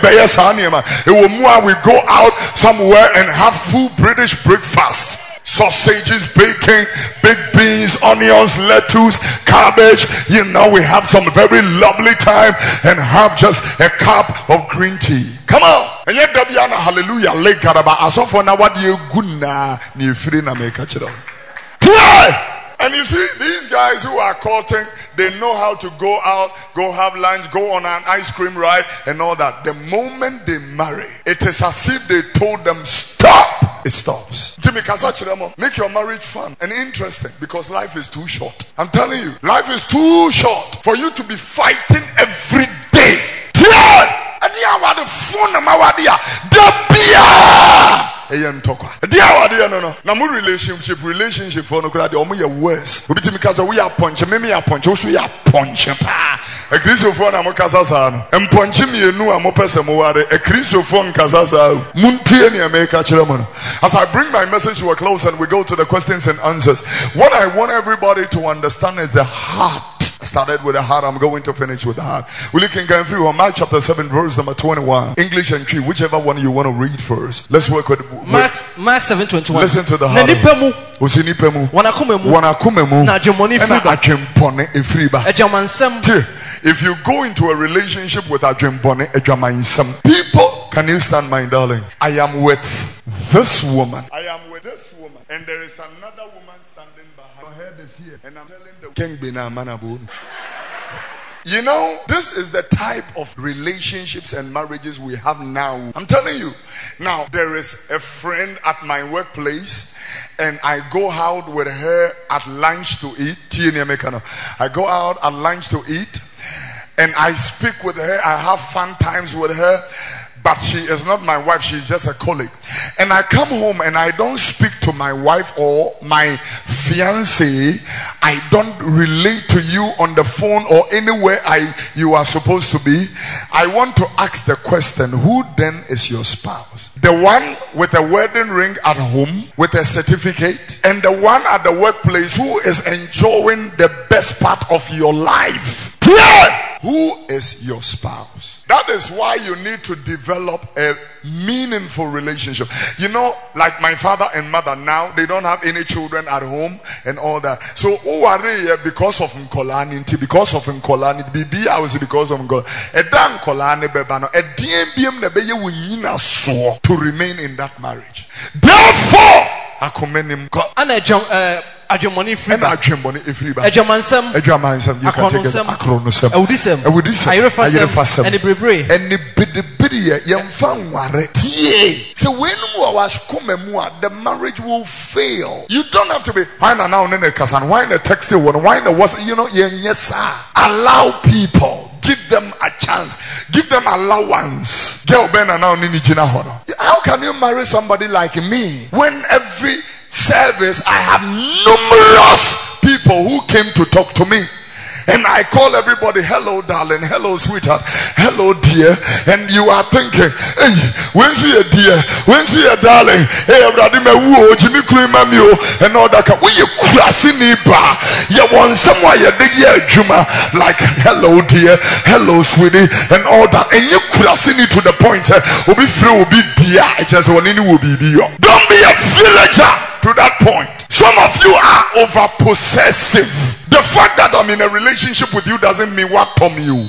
go out somewhere and have full British breakfast. Sausages, bacon, big beans, onions, lettuce, cabbage. You know, we have some very lovely time and have just a cup of green tea. Come on. And yet, hallelujah. As of now, what you good na ni free na make a chill. And you see, these guys who are courting, they know how to go out, go have lunch, go on an ice cream ride and all that. The moment they marry, it is as if they told them, stop. It stops. Make your marriage fun and interesting because life is too short. I'm telling you, life is too short for you to be fighting every day. And dia wa de phone ma wa dia da bia eyen tokwa dia wa de no na mo relationship for no kra de omo ye worse obi timi kasa we ya punch me ya punch so ya punch pa a Christopher na mo kasa sa no empunch mienu a mo pese mo ware a Christopher nkasa sa muntie ne America kire mo no. As I bring my message to a close and we go to the questions and answers, what I want everybody to understand is the heart. I started with the heart. I'm going to finish with the heart. We look in Mark chapter 7 verse number 21. English and Cree, whichever one you want to read first. Let's work with Mark 7:21. Listen to the heart. If you go into a relationship with people, can you stand, my darling? I am with this woman. I am with this woman. And there is another woman standing behind. Her head is here. And I'm telling the king bina manabu. You know, this is the type of relationships and marriages we have now. I'm telling you. Now, there is a friend at my workplace, and I go out with her at lunch to eat. I go out at lunch to eat, and I speak with her. I have fun times with her. But she is not my wife, she's just a colleague. And I come home and I don't speak to my wife or my fiancé. I don't relate to you on the phone or anywhere you are supposed to be. I want to ask the question, who then is your spouse? The one with a wedding ring at home with a certificate, and the one at the workplace who is enjoying the best part of your life. Yeah! Who is your spouse? That is why you need to develop a meaningful relationship. You know, like my father and mother now, they don't have any children at home and all that. So, because of Nkolani, because of Nkolani, BB, I was because of Nkolani. Edan Nkolani bebano, DMBM nebeye winyina so to remain in that marriage. Therefore, I commend him. Adwumoni free ba. Adwumoni free ba. Adwamansam. You can take it. Akronosam. Awudisem. Ayerefasem. Eni bebre. Eni bidibidi yemfa nware. Tie. So when mu was komemu, the marriage will fail. You don't have to be why now nene kasan, why the text one, why the was yes. Allow people. Give them a chance. Give them allowance. How can you marry somebody like me when every service I have numerous people who came to talk to me? And I call everybody, hello darling, hello sweetheart, hello dear. And you are thinking, hey, when's you dear? When's you darling? Hey, Vladimir Wu, Jimmy Krimamio, and all that. When you crossing bar, you want someone you dig Juma like hello dear, hello sweetie, and all that. And you crossing it to the point, will be free, will be dear. It just one in will be you. Don't be a villager to that point. Some of you are over possessive. The fact that I'm in a relationship with you doesn't mean what from you.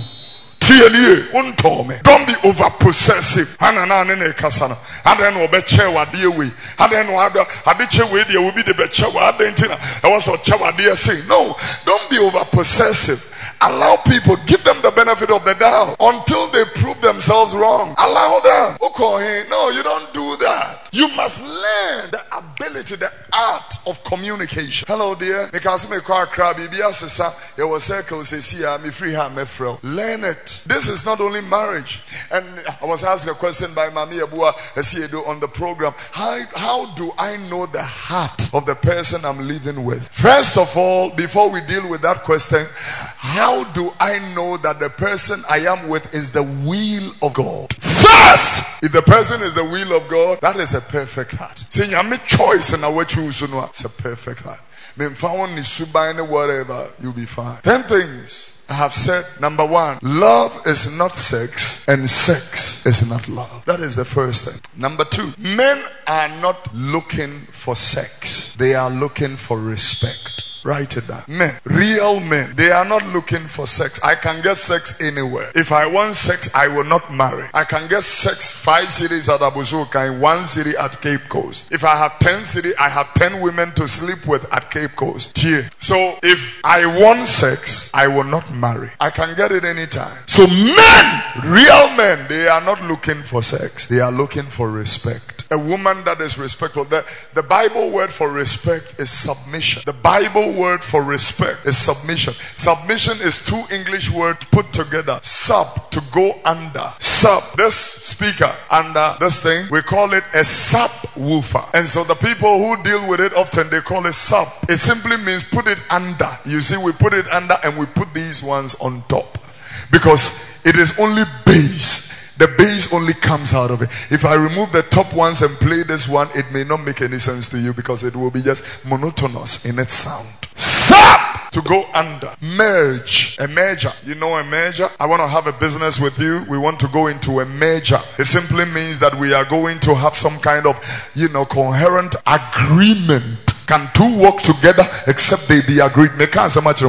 Don't be over possessive. I don't know about chair what dear we. I don't know how the chair will be the better. I was what chair dear say. No, don't be over possessive. Allow people, give them the benefit of the doubt until they prove themselves wrong. Allow them. Okay, no, you don't do that. You must learn the ability, the art of communication. Hello, dear. Because me cry crabby, be as you will circle say, me free hand, me fro. Learn it. This is not only marriage. And I was asked a question by Mami Abua Esiedo on the program. How do I know the heart of the person I'm living with? First of all, before we deal with that question, how do I know that the person I am with is the will of God? First, if the person is the will of God, that is a perfect heart. Saying I make choice and I will choose, it's a perfect heart. Whatever, you'll be fine. 10 things I have said. Number 1, love is not sex, and sex is not love. That is the first thing. Number 2, men are not looking for sex, they are looking for respect. Write it down. Men, real men, they are not looking for sex. I can get sex anywhere. If I want sex, I will not marry. I can get sex 5 cities at Abuzuka and 1 city at Cape Coast. If I have 10 cities, I have 10 women to sleep with at Cape Coast. Yeah. So if I want sex, I will not marry. I can get it anytime. So men, real men, they are not looking for sex. They are looking for respect. A woman that is respectful. The Bible word for respect is submission. The Bible word for respect is submission. Submission is two English words put together. Sub, to go under. Sub, this speaker under this thing, we call it a subwoofer. And so the people who deal with it often, they call it sub. It simply means put it under. You see, we put it under and we put these ones on top. Because it is only bass. The bass only comes out of it. If I remove the top ones and play this one, it may not make any sense to you because it will be just monotonous in its sound. Sub, to go under. Merge, a merger. You know a merger? I want to have a business with you. We want to go into a merger. It simply means that we are going to have some kind of, coherent agreement. Can two work together except they be agreed? Therefore,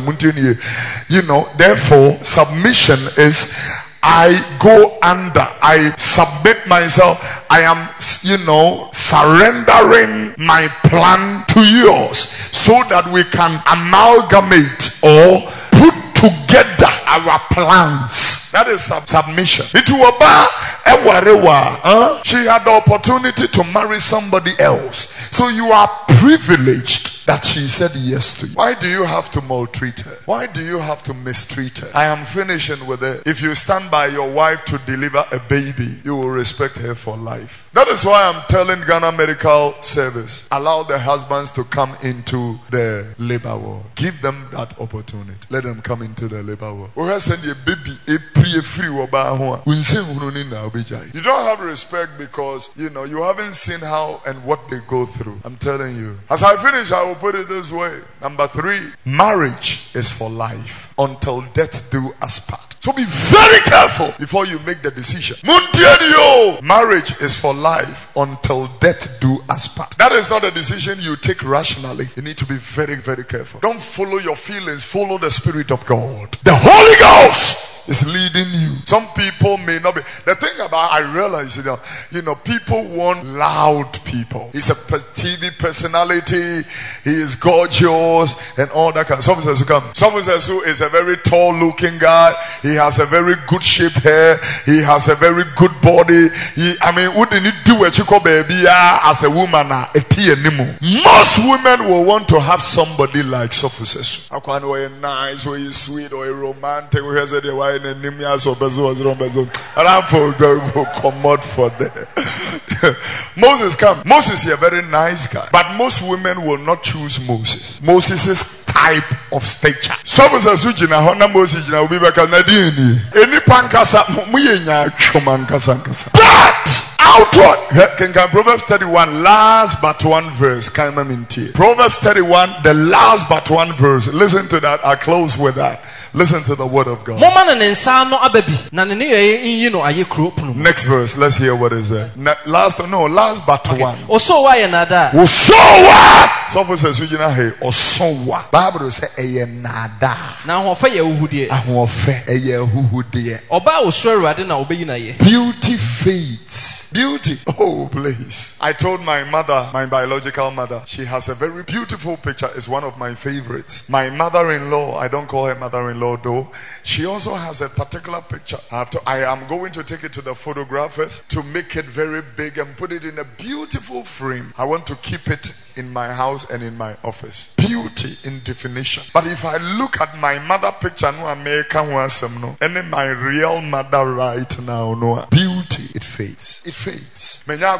submission is I go under. I submit myself. I am, surrendering my plan to yours so that we can amalgamate or put together our plans. That is submission. She had the opportunity to marry somebody else. So you are privileged that she said yes to you. Why do you have to maltreat her? Why do you have to mistreat her? I am finishing with it. If you stand by your wife to deliver a baby, you will respect her for life. That is why I'm telling Ghana Medical Service, allow the husbands to come into the labor ward. Give them that opportunity. Let them come into the labor ward. Or send your baby a free. You don't have respect because you haven't seen how and what they go through. I'm telling you. As I finish, I will put it this way. Number 3, marriage is for life until death do us part. So be very careful before you make the decision. Marriage is for life until death do us part. That is not a decision you take rationally. You need to be very, very careful. Don't follow your feelings. Follow the Spirit of God. The Holy Ghost is leading you. Some people may not be. The thing about I realize, people want loud people. He's a TV personality. He is gorgeous and all that kind of stuff. Someone says who is a very tall looking guy. He has a very good shaped hair. He has a very good body. Wouldn't he do a chico baby as a woman? Most women will want to have somebody like Sophisis. Or nice, or sweet, or romantic. And come out for them. Moses come. Moses is a very nice guy, but most women will not choose Moses. Moses' type of stature. Some says Sujina Honda Moses will be back on Nadini. Any pankasa muyenya chumankasa. But outward. Can Proverbs 31, last but one verse. Proverbs 31, the last but one verse. Listen to that. I close with that. Listen to the word of God. Next verse. Let's hear what is there. Last but one. Someone says, Bible say beauty fades. Beauty. Oh, please. I told my mother, my biological mother, she has a very beautiful picture. It's one of my favorites. My mother-in-law, I don't call her mother-in-law though. She also has a particular picture. I am going to take it to the photographers to make it very big and put it in a beautiful frame. I want to keep it in my house and in my office. Beauty in definition. But if I look at my mother picture, no American no, and my real mother right now, no beauty, it fades. It fades. Can't do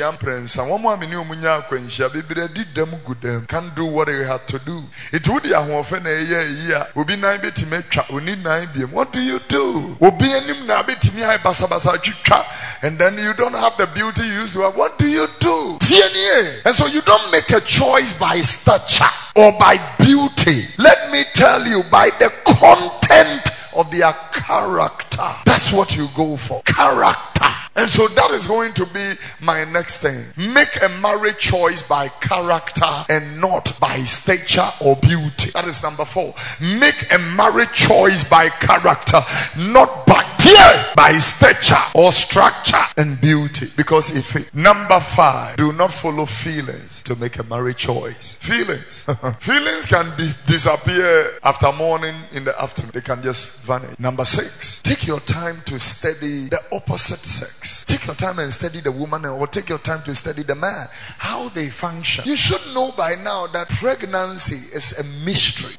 what they had to do. It would be 9 bit to make trap. We need 9 BM. What do you do? And then you don't have the beauty you used to have. What do you do? And so you don't make a choice by stature or by beauty. Let me tell you, by the content of their character. That's what you go for. Character. And so that is going to be my next thing. Make a marriage choice by character and not by stature or beauty. That is number 4. Make a marriage choice by character, not by by stature or structure and beauty. Because if it. Number 5, do not follow feelings to make a marriage choice. Feelings. Feelings can disappear after morning in the afternoon. They can just vanish. Number 6, take your time to study the opposite sex. Take your time and study the woman, or take your time to study the man, how they function. You should know by now that pregnancy is a mystery.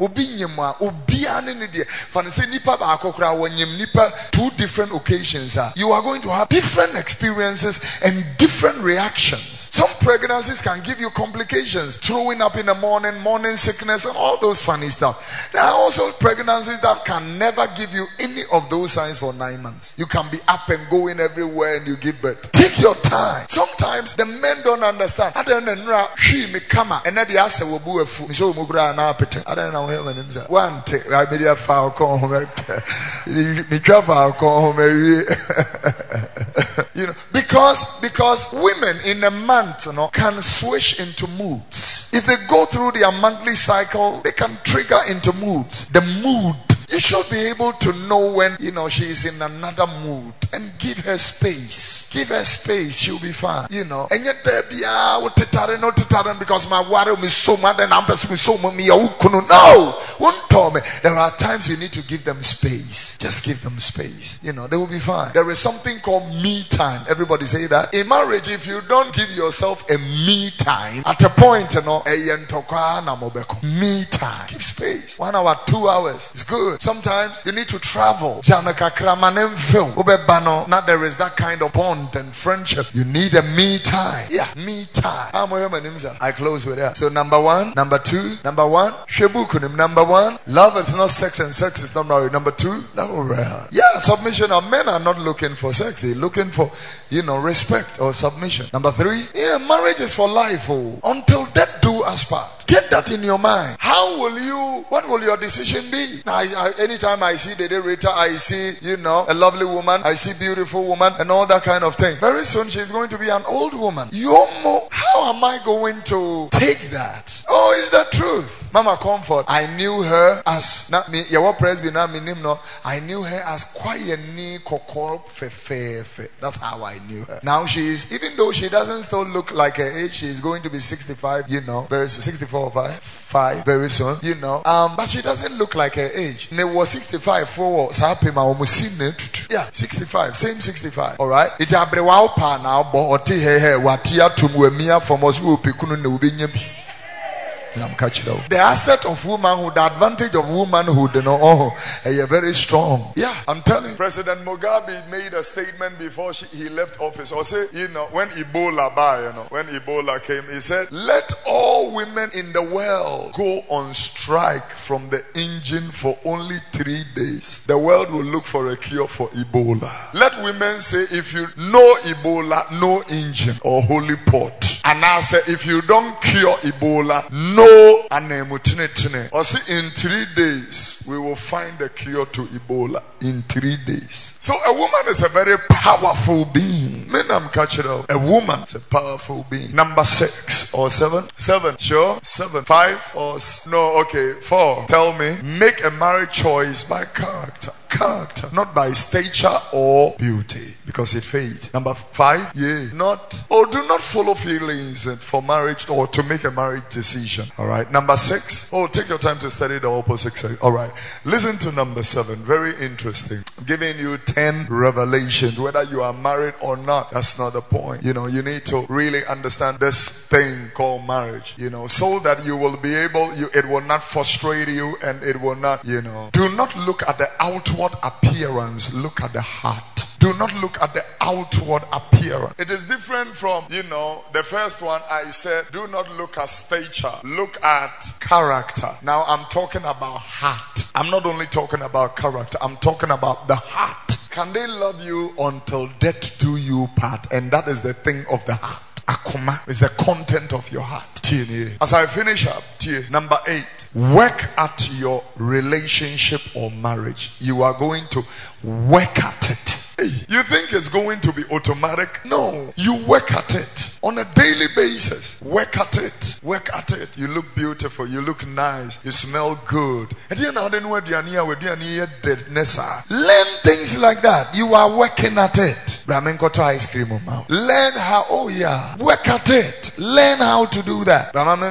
2 different occasions. You are going to have different experiences and different reactions. Some pregnancies can give you complications, throwing up in the morning sickness, and all those funny stuff. There are also pregnancies that can never give you any of those signs for 9 months. You can be up and going everywhere and you give birth. Take your time. Sometimes the men don't understand. I don't know. And then the answer will be a fool. So Mugra and appetite. I don't know one take. I made a foul call home. Me travel call home. You know, because women in a month, can switch into moods. If they go through their monthly cycle, they can trigger into moods. The mood. You should be able to know when, she is in another mood, and give her space. Give her space, she'll be fine. And yet there be because my water is so mad and I'm so me. No, won't tell me. There are times you need to give them space. Just give them space. They will be fine. There is something called me time. Everybody say that. In marriage, if you don't give yourself a me time, at a point, me time. Give space. 1 hour, 2 hours. It's good. Sometimes you need to travel. Now there is that kind of bond and friendship. You need a me time. Yeah, me time. I close with that. So number 1, number 2, number 1, number 1, love is not sex and sex is not marriage. Number 2, love. Yeah, submission. Men are not looking for sex. They're looking for, respect or submission. Number 3, marriage is for life. Until death do us part. Get that in your mind. What will your decision be? Now, anytime I see the narrator, I see, a lovely woman, I see beautiful woman and all that kind of thing. Very soon she's going to be an old woman. How am I going to take that? Oh, is that truth? Mama Comfort, I knew her as, not me, I knew her as quietly kokor fefe. That's how I knew her. Now even though she doesn't still look like her age, she's going to be 65, very soon, 64 or 5 very soon, but she doesn't look like her age. They was 65 for yeah, 65, same 65. All right. It abrewa pa now, but watia tumwemia from us who pikunu ne ubinyem. The asset of womanhood, the advantage of womanhood, very strong. Yeah, I'm telling you. President Mugabe made a statement before he left office. Or say, when Ebola when Ebola came, he said, let all women in the world go on strike from the engine for only 3 days. The world will look for a cure for Ebola. Let women say, if you know Ebola, no engine or holy pot. And I say, if you don't cure Ebola, no anemutine. Or see, in 3 days, we will find a cure to Ebola. In 3 days. So a woman is a very powerful being. Men, I'm catching up. A woman is a powerful being. Number 6 or 7? 7, sure. 7, 5 or no? Okay, 4. Tell me. Make a marriage choice by character. Character, not by stature or beauty, because it fades. Number 5, do not follow feelings for marriage or to make a marriage decision. All right. Number 6, take your time to study the opposite sex. All right. Listen to number 7. Very interesting. I'm giving you 10 revelations. Whether you are married or not, that's not the point. You need to really understand this thing called marriage. So that you will be able. It will not frustrate you, and it will not. Do not look at the outward appearance, look at the heart. Do not look at the outward appearance. It is different from, the first one I said, do not look at stature, look at character. Now I'm talking about heart. I'm not only talking about character, I'm talking about the heart. Can they love you until death do you part? And that is the thing of the heart. Akoma is the content of your heart. As I finish up, number 8, work at your relationship or marriage. You are going to work at it. You think it's going to be automatic? No, you work at it. on a daily basis. Work at it. Work at it. You look beautiful. You look nice. You smell good. Learn things like that. You are working at it. Ice cream. Learn how. Oh yeah. Work at it. Learn how to do that.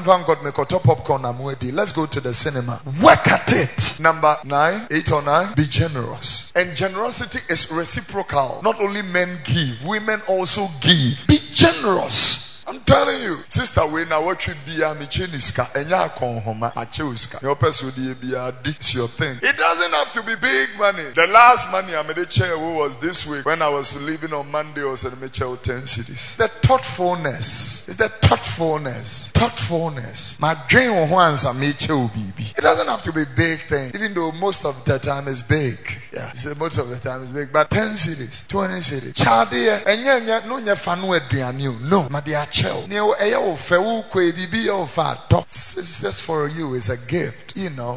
Let's go to the cinema. Work at it. Number 9, 8 or 9. Be generous. And generosity is reciprocal. Not only men give, women also give. Be generous. I'm telling you, sister, we now what should be a michiniska and ya konhoma acheuska. Your person be a it's your thing. It doesn't have to be big money. The last money I made a chair was this week when I was leaving on Monday. I was at Mitchell 10 cities. The thoughtfulness is the thoughtfulness. Thoughtfulness. My dream once I Mitchell BB. It doesn't have to be big thing, even though most of the time is big. Yeah, so most of the time is big. But 10 cities, 20 cities. Child here, and no fanu eduanu. No, my dear. It's just for you. It's a gift, you know.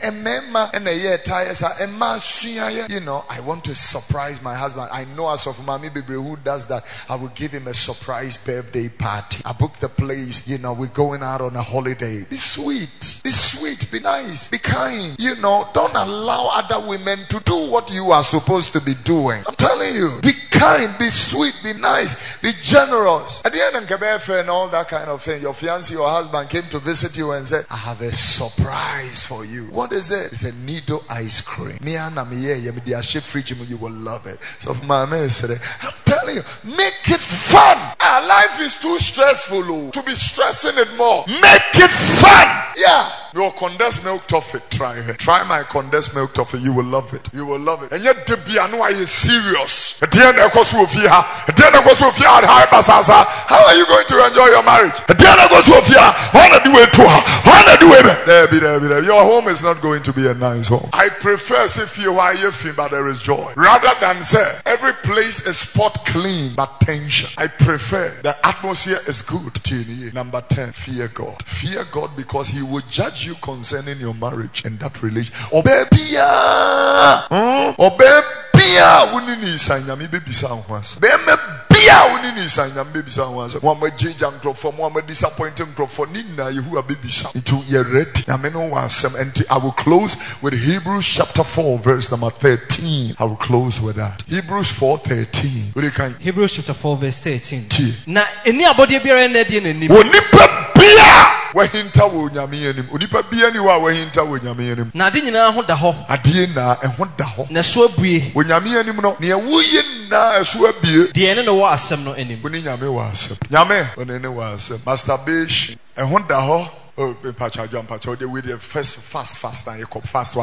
You know, I want to surprise my husband. I know as of Mami Bibi who does that, I will give him a surprise birthday party. I book the place, you know, we're going out on a holiday. Be sweet, be nice, be kind. You know, don't allow other women to do what you are supposed to be doing. I'm telling you, be kind, be sweet, be nice, be generous. At the end of and all that kind of thing, your fiancé or husband came to visit you and said, I have a surprise for you. What is it? It's a Nido ice cream. You will love it. So my man said, I'm telling you, make it fun. Our life is too stressful to be stressing it more. Make it fun. Yeah. Your condensed milk toffee, try it. Try my condensed milk toffee. You will love it. You will love it. And yet the piano is serious. How are you going to enjoy your marriage? Your home is not going to be a nice home. I prefer if you are but there is joy. Rather than say every place is spot clean but tension. I prefer the atmosphere is good. Number 10, fear God. Fear God because he will judge you concerning your marriage and that relation. I will close with Hebrews chapter 4 verse number 13. I will close with that. Hebrews 4:13. Hebrews chapter 4 verse 13. Na wahinta wo nyame anim onipa bia ni wa wahinta wo nyame anim na ade nyina ho da ho ade na ho da ho na so abue wo nyame anim no ne wuye na so abue de ene no wa asem no anim woni nyame wa asem nyame onene wa asem masturbation ho da ho. Oh, pacha they with the first fast and you come fast.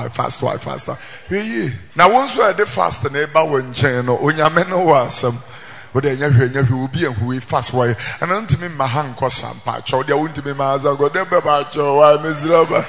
Now once we are the fast and eba when chain or onyame no wasem. But then you will be and who fast way. And unto me, my hand cause some patch or they won't be my as I go there, but why miserable.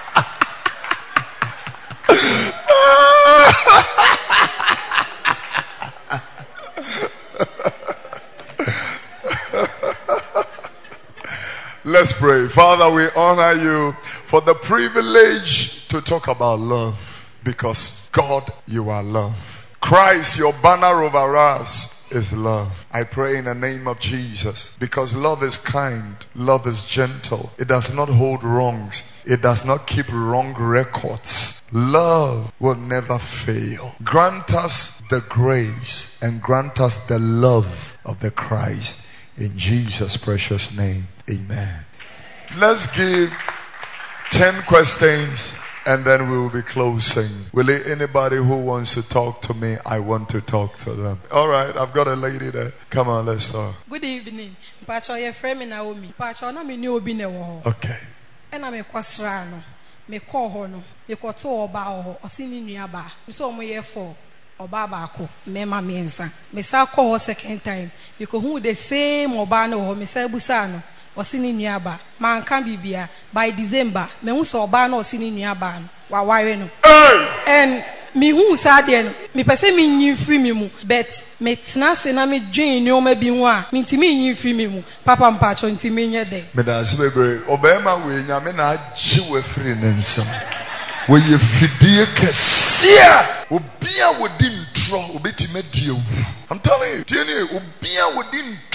Let's pray. Father, we honor you for the privilege to talk about love because God, you are love. Christ, your banner over us is love. I pray in the name of Jesus because love is kind, love is gentle. It does not hold wrongs. It does not keep wrong records. Love will never fail. Grant us the grace and grant us the love of the Christ. In Jesus' precious name, amen. Let's give 10 questions and then we will be closing. Will it anybody who wants to talk to me? I want to talk to them. All right, I've got a lady there. Come on, let's talk. Good evening. Pacho, your friend Naomi. Pacho, na me new obi na wo. Okay. And I'm a kwasra no. Me call ho no. Me ko to oba ho. Osini nuaba. Me so mo ye for. Oba baako mema miensa me sa call second time because who the same oba no me sa busa no osini nuaba man kan bibia by December me hu so oba no osini nuaba no wa wire no and me hu sa de no me pese me nyin free me mu but me tena se na me dwen no ma bi hu a me ntimi nyin free me mu papa mpacho ntimi nye de me da se bebre obema we nyame na agye we free nensam we ye fidie kesia obia wodi ntro obetime die wu. I'm telling you, obia wodi ntro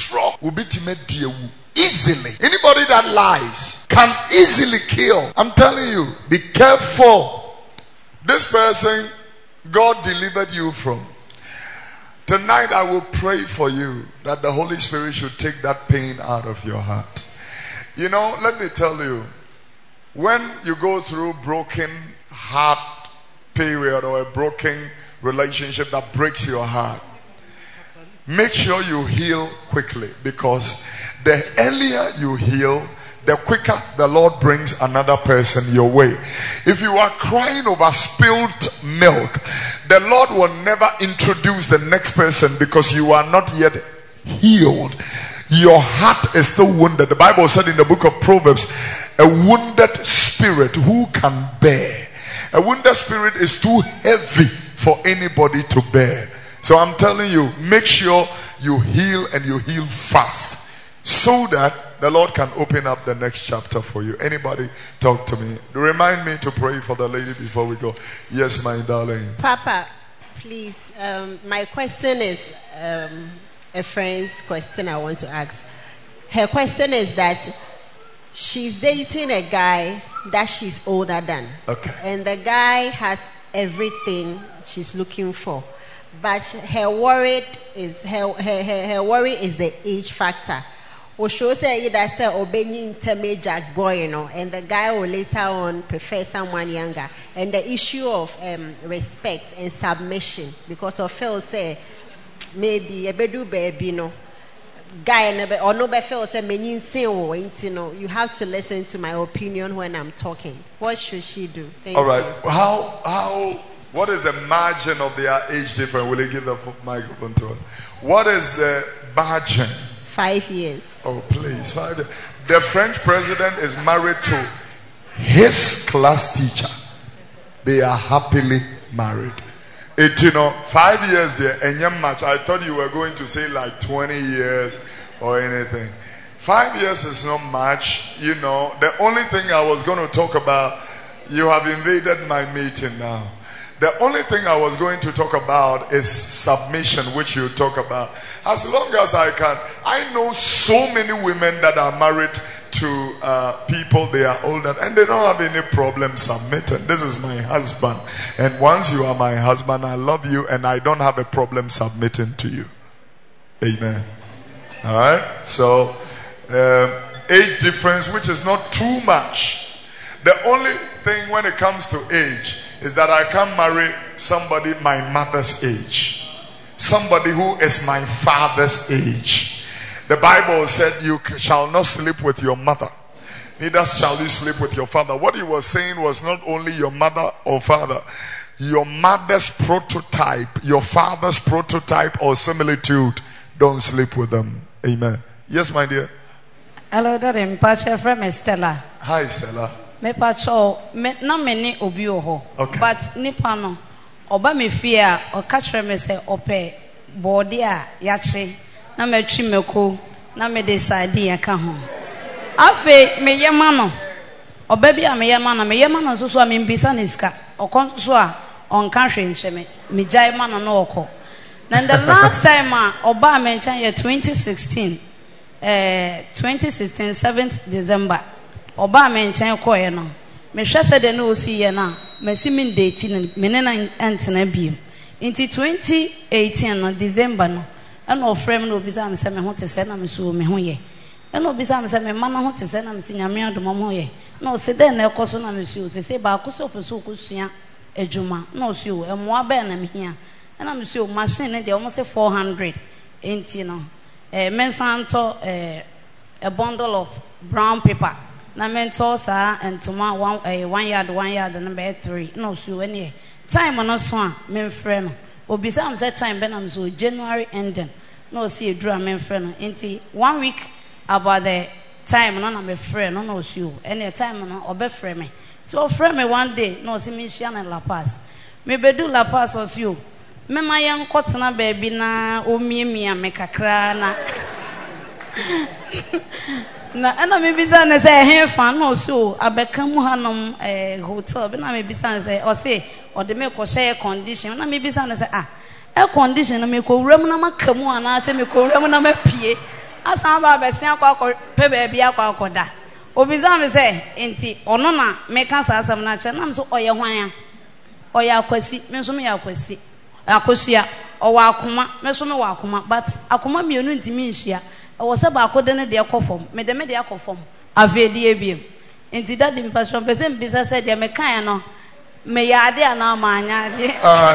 foforɔ obetime die wu easily. Anybody that lies can easily kill. I'm telling you, be careful. This person God delivered you from. Tonight I will pray for you that the Holy Spirit should take that pain out of your heart. You know, let me tell you, when you go through broken heart period or a broken relationship that breaks your heart, make sure you heal quickly, because the earlier you heal, the quicker the Lord brings another person your way. If you are crying over spilled milk, the Lord will never introduce the next person because you are not yet healed. Your heart is still wounded. The Bible said in the book of Proverbs, a wounded spirit who can bear? A wounded spirit is too heavy for anybody to bear. So I'm telling you, make sure you heal, and you heal fast, so that the Lord can open up the next chapter for you. Anybody talk to me? Remind me to pray for the lady before we go. Yes, my darling. Papa, please, my question is a friend's question I want to ask. Her question is that she's dating a guy that she's older than. Okay. And the guy has everything she's looking for. But her worry is the age factor. Osho say that say obeying teme Jack boy, you know, and the guy will later on prefer someone younger. And the issue of respect and submission, because of Phil say maybe a bedu baby, no guy never or no feel say meaning say you know, you have to listen to my opinion when I'm talking. What should she do? Thank All right. you. How what is the margin of their age difference? Will you give the microphone to her? What is the margin? 5 years. Oh, please. 5 years. The French president is married to his class teacher. They are happily married. 5 years there, and young much. I thought you were going to say like 20 years or anything. 5 years is not much. The only thing I was going to talk about, you have invaded my meeting now. The only thing I was going to talk about is submission, which you talk about. As long as I can. I know so many women that are married to people, they are older, and they don't have any problem submitting. This is my husband. And once you are my husband, I love you, and I don't have a problem submitting to you. Amen. All right? So, age difference, which is not too much. The only thing when it comes to age is that I can't marry somebody my mother's age, somebody who is my father's age. The Bible said you shall not sleep with your mother, neither shall you sleep with your father. What he was saying was not only your mother or father, your mother's prototype, your father's prototype or similitude, don't sleep with them. Amen. Yes, my dear. Hello, Daddy. My friend is Stella. Hi, Stella. Me pacho na meni obi ho. Okay. But nipa no oba me fia o ka kire me se ope body a yache na matwi meko na me decide yaka ho. Afe me yema no oba bia me yema no so so a me mbisa niska okon so a onka hwe nche me jai ma no okọ. Then the last time oba me nchen ye 2016 7th December oba me nchen koye no me hwe se de no osi ye na mesi min date no me ne na antena biem inti 2018 no December no and ofrem no obisa me se me ho te se na me so me ho ye and obisa me se me ma na ho te se na me se nyame adom ho ye na o se de na ekoso na me so se ba akoso peso okosua ejuma na o se o emoa ba na me hia na me so machine ne de o mo se 400 inti no mensanto a bundle of brown paper na mentor sa entoma 1 yard number 3 no so any time no so a memfrɛ no obisa am say time be na so January ending no see edura memfrɛ no enti 1 week about the time no na memfrɛ no so any time no obɛfrɛ me so ofrɛ me one day no see me hia na La Paz me bedu La Paz so mema yan kotena baabi na omiemia me kakra na na ana me bisa na say he fan no so abeka mu hanom hotel be na me bisa na say o say o de me ko share condition na me bisa na say air condition na me ko wuram na makamu ana say me ko wuram na mapie asan ba be sia kwa pe ba bia kwa koda obisa me say enti ono na me ka asam na che nam so oye hwan oye akwasi me so me akwasi akosua owa akoma me so me wa akoma but akoma mienu ntimi nhia e wo se ba akode ne de ekofom me de ekofom avedi ebiem enti dadi mpassion pese mbisa se de me kan no me yade ana ma anya de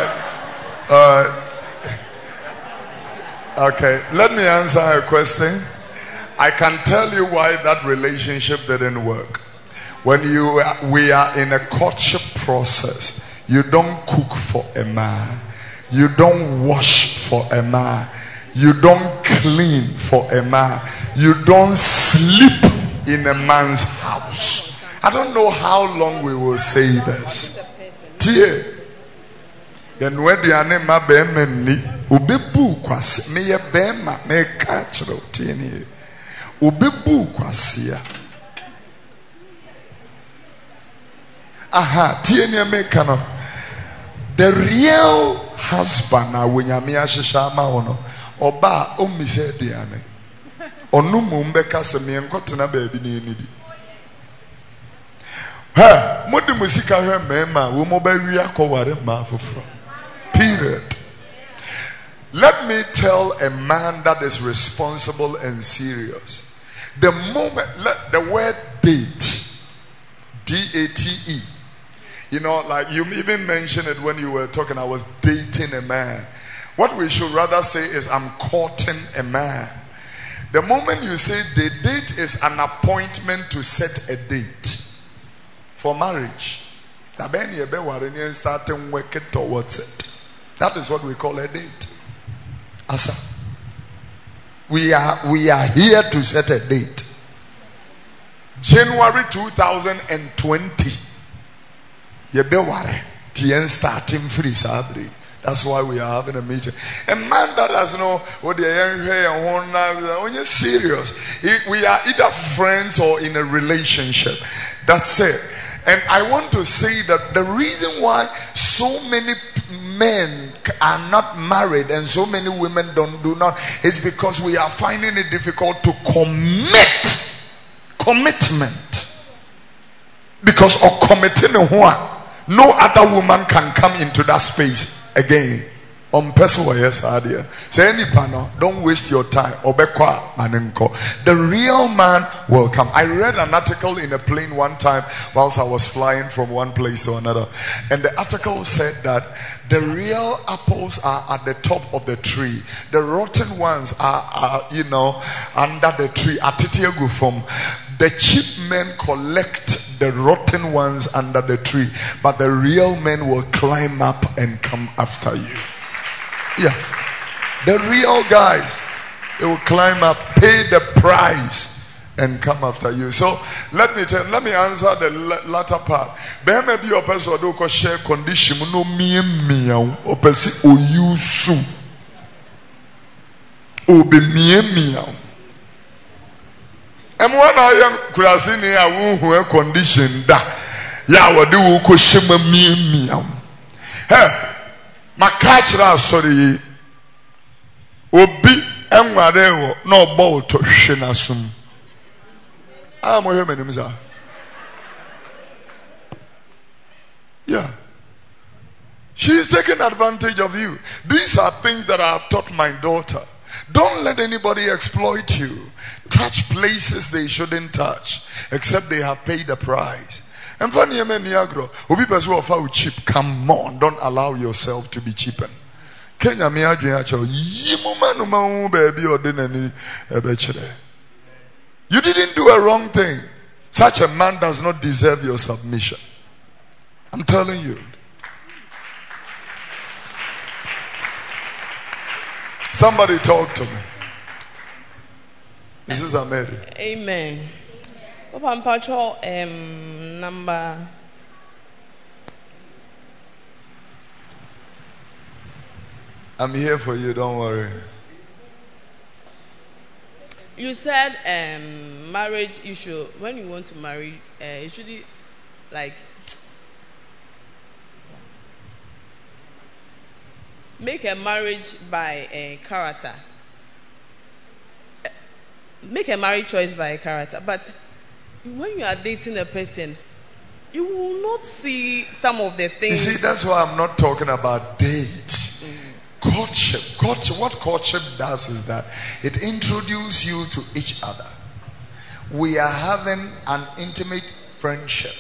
Okay, let me answer a question. I can tell you why that relationship didn't work. When we are in a courtship process, you don't cook for a man, you don't wash for a man, you don't clean for a man, you don't sleep in a man's house. I don't know how long we will say this. Tie, yenwediane ma bema ni ubebu kwase me ye bema me ka kire tie ni ubebu kwase ya aha tie ni me ka no the real husband na wonyame ahyehya ma ho no oba omise aduane onu mumbe ka se me nkotena ba bi na enidi ha modi musika hwe mema wo mo ba wi akoware ma foforo period. Let me tell a man that is responsible and serious. The moment, the word date, D-A-T-E, you know, like you even mentioned it when you were talking, I was dating a man. What we should rather say is I'm courting a man. The moment you say the date is an appointment to set a date for marriage, starting working towards it. That is what we call a date. Asa. We are here to set a date. January 2020. Yebeware. Tien starting free Sabri. That's why we are having a meeting. A man that has no what they are when you're serious. We are either friends or in a relationship. That's it. And I want to say that the reason why so many men are not married and so many women do not is because we are finding it difficult to commitment. Because of committing no other woman can come into that space again. Say any panel, don't waste your time. The real man will come. I read an article in a plane one time whilst I was flying from one place to another, and the article said that the real apples are at the top of the tree, the rotten ones are under the tree. The cheap men collect the rotten ones under the tree, but the real men will climb up and come after you. Yeah, the real guys, they will climb up, pay the price, and come after you. So let me answer the latter part. Maybe your person do ko share condition no miau o pesi o yusu o be miau. Emwa na yam kurasi ni a wo condition da ya wo de wo ko shema miau. Hey, makachira sorry obi enware wo na obo to hwe nasum am wo hwe manim. Yeah, she is taking advantage of you. These are things that I have taught my daughter. Don't let anybody exploit you. Touch places they shouldn't touch except they have paid the price. And for Niagro, Obi Pesu of cheap. Come on, don't allow yourself to be cheapened. Kenya Miadriacho, Yimumanu baby or dinani ebechere. You didn't do a wrong thing. Such a man does not deserve your submission. I'm telling you. Somebody talk to me. Mrs. Ameri. Amen. Papa Mpacho, number. I'm here for you, don't worry. You said marriage issue. When you want to marry, you should like make a marriage by character. make a marriage choice by character, but when you are dating a person, you will not see some of the things. You see, that's why I'm not talking about dates. Courtship. What courtship does is that it introduces you to each other. We are having an intimate friendship.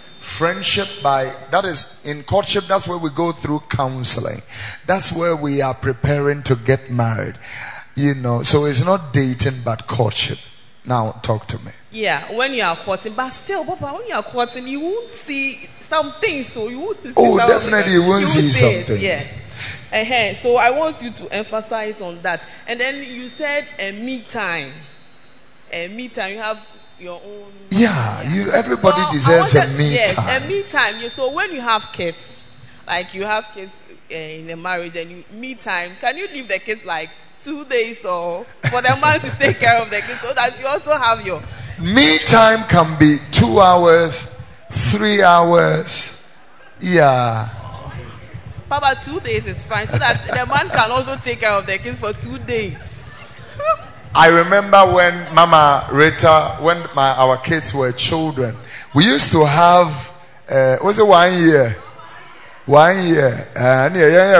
That is, in courtship, that's where we go through counseling. That's where we are preparing to get married. So it's not dating but courtship. Now talk to me. Yeah, when you are courting, but still, Papa, when you are courting, you won't see some things. So you won't see. Oh, definitely, you won't see something. Yeah. So I want you to emphasize on that. And then you said me time. Me time. You have your own. Yeah. Everybody deserves a me time. Yes, a me time. So when you have kids, like you have kids in a marriage, and me time, can you leave the kids like 2 days or for the man to take care of the kids so that you also have your me time? Can be 2 hours, 3 hours. Yeah. Papa, 2 days is fine so that the man can also take care of the kids for 2 days. I remember when Mama Rita, when our kids were children, we used to have was it 1 year? 1 year. And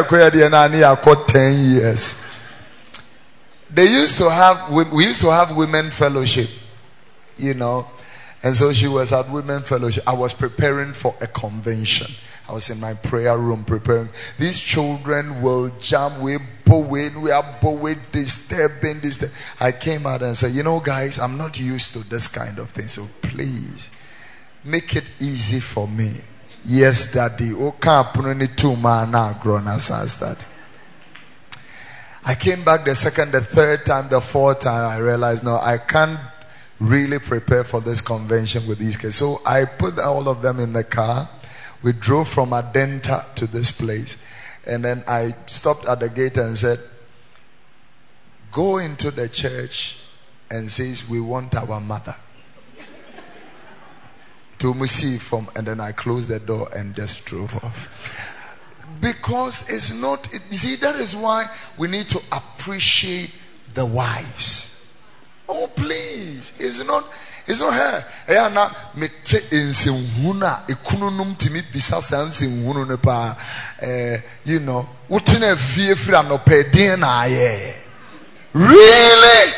10 years. We used to have women fellowship, and so she was at women fellowship. I was preparing for a convention. I was in my prayer room preparing. These children will jump, we are bowing, disturbing. I came out and said, guys, I'm not used to this kind of thing, so please make it easy for me. Yes, Daddy. I came back the second, the third time, the fourth time. I realized, no, I can't really prepare for this convention with these kids. So I put all of them in the car. We drove from Adenta to this place. And then I stopped at the gate and said, go into the church and says, we want our mother to receive from. And then I closed the door and just drove off. Because it's not, you see, that is why we need to appreciate the wives. Oh, please. It's not her. Really?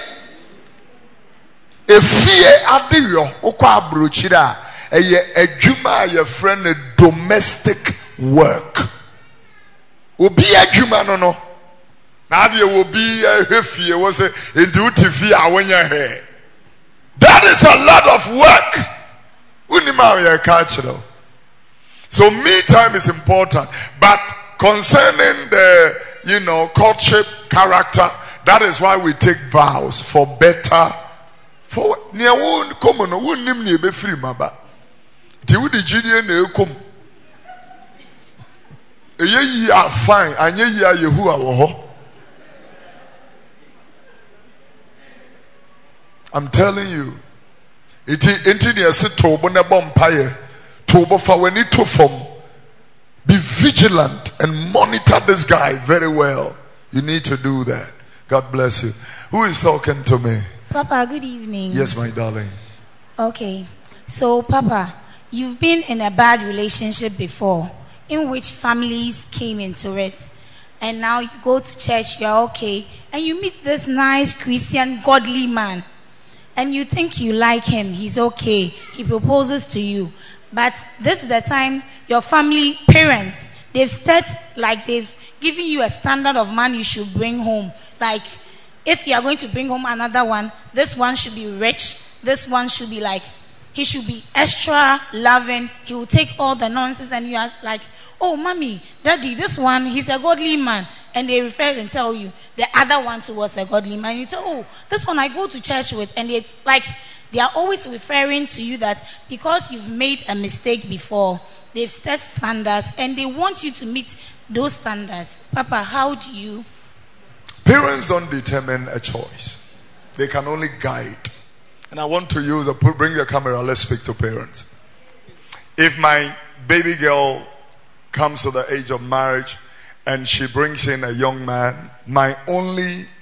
A friend, a domestic work. Obi adwuma no no na de obi ahwefie wo se enti utifie awanya he. That is a lot of work. Unima we catch no. So me time is important, but concerning the courtship character, that is why we take vows for better. For near won come no wonnim ne be free maba. Ti wudi gidie na ekom. Eyeyi are fine, anyeyi are Yehua woho. I'm telling you. Be vigilant and monitor this guy very well. You need to do that. God bless you. Who is talking to me? Papa, good evening. Yes, my darling. Okay. So, Papa, you've been in a bad relationship before, in which families came into it, and now you go to church, you're okay, and you meet this nice Christian godly man, and you think you like him, he's okay, he proposes to you, but this is the time your family parents, they've given you a standard of man you should bring home. Like, if you are going to bring home another one, this one should be rich, this one should be like, he should be extra loving. He will take all the nonsense, and you are like, oh, mommy, daddy, this one, he's a godly man. And they refer and tell you the other one too was a godly man. You say, oh, this one I go to church with. And it's like they are always referring to you that because you've made a mistake before, they've set standards and they want you to meet those standards. Papa, how do you? Parents don't determine a choice. They can only guide. And I want to bring your camera, let's speak to parents. If my baby girl comes to the age of marriage and she brings in a young man, my only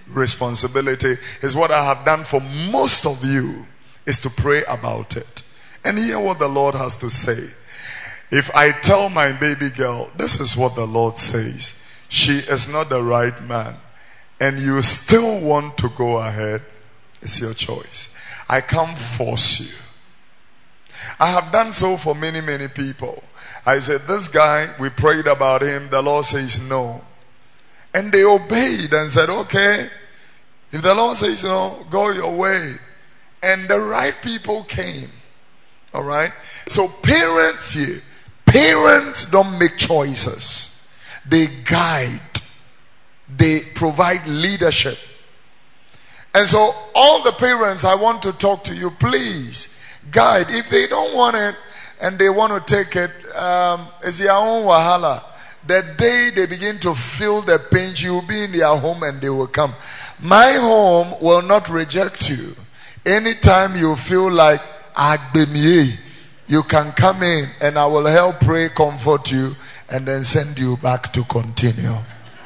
responsibility is what I have done for most of you is to pray about it and hear what the Lord has to say. If I tell my baby girl, this is what the Lord says, she is not the right man, and you still want to go ahead, it's your choice. I can't force you. I have done so for many, many people. I said, this guy, we prayed about him, the Lord says no. And they obeyed and said, okay, if the Lord says no, go your way. And the right people came. All right? So parents here, parents don't make choices. They guide. They provide leadership. And so all the parents, I want to talk to you, please guide. If they don't want it and they want to take it, it's their own wahala. The day they begin to feel the pain, you will be in their home and they will come. My home will not reject you. Anytime you feel like Agbemiye, you can come in and I will help pray, comfort you, and then send you back to continue.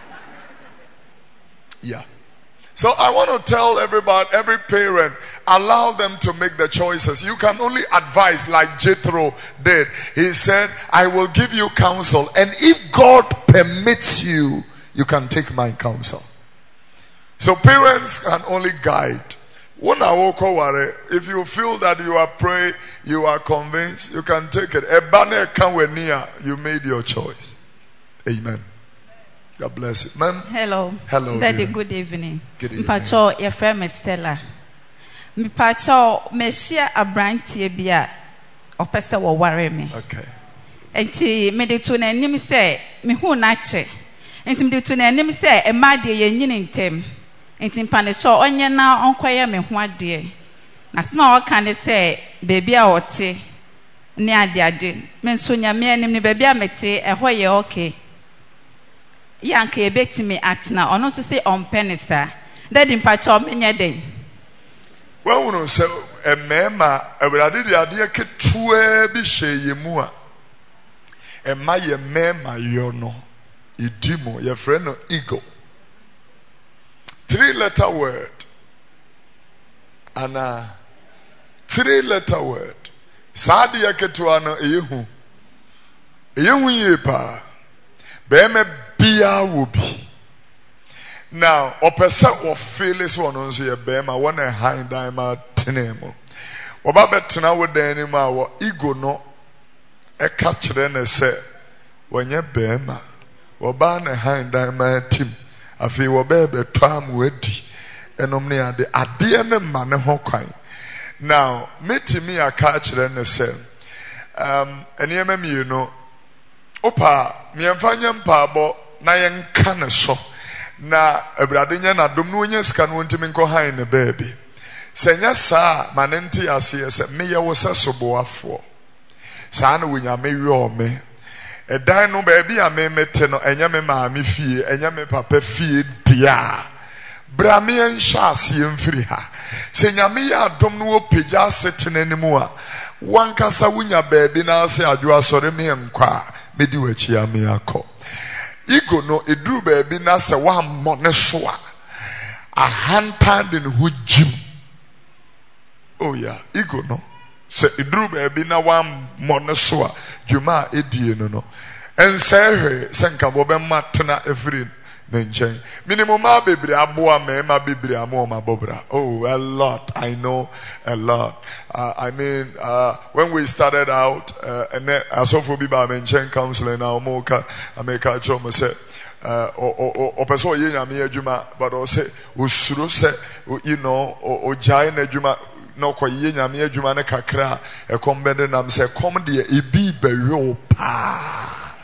Yeah. So I want to tell everybody, every parent, allow them to make the choices. You can only advise like Jethro did. He said, I will give you counsel. And if God permits you, you can take my counsel. So parents can only guide. If you feel that you are praying, you are convinced, you can take it. You made your choice. Amen. God bless you. Ma'am. Hello. Hello. Daddy, good evening. Good evening. Mpacho, your friend is Stella. Mpacho, me share a brand tibia or pesa will worry me. Okay. Enti me de to na nim say me hu na che. Enti me de to na nim say e ma de ye nyini ntem. Enti mpanecho onye na onkoye me hu ade. Na sima o kan say baby a ote ne ade me nso nyame anim ne baby a mete e hoye okay. Yanke ebetimi atna ono so say on penisa daddy mpacho menye den well we know say e mema ewrade de ade ketua bi hye yemu a e ma ye mema yo no idimo your friend no ego 3-letter word and 3-letter word saade ye ketua no eyehu ye pa be me Bia will be. Now, opesa or feelings one on your bema, one a high diamond tenemo. Obabetina with the animal, ego no a catcher and a say, when your bema, or ban a high diamond team, a few baby tram weddy, and omnia the adiana man hokai. Now, meet me a catcher and a say, and you know, Opa, me and Fanyam Pabo. Na yenka ne so na abrade nya na dom no nya sika no ntimi nko han ne baby senya saa manenti ase se me ye wo sesoboafo saa na wonya me wi o me edan no baby a me mete no enya me ma me fie enya me papa fie dia bra me nsha ase mfiri ha senya me ya dom no opagya setene nimu a wankasa wonya baby na ase adwo asore me nkwa me di wachi a me akọ Ego no edru baby na se wa mmone so a hand in who gym. Oh yeah, ego no. Se edru baby na wa mmone so a dwuma edie no. Ense hwe se nka bo be matena efiri na nchen. Minimum ma bebre aboa me ma bebre amo ma bobra. Oh, a lot. I know a lot. I mean, when we started out, and asofo bi ba menchen counseling na omoka ameka choma say o person ye nyame adwuma but o say osuro say you know o jai na adwuma no kwa ye nyame adwuma ne kakra e kombede nam say come de e bi bewe pa.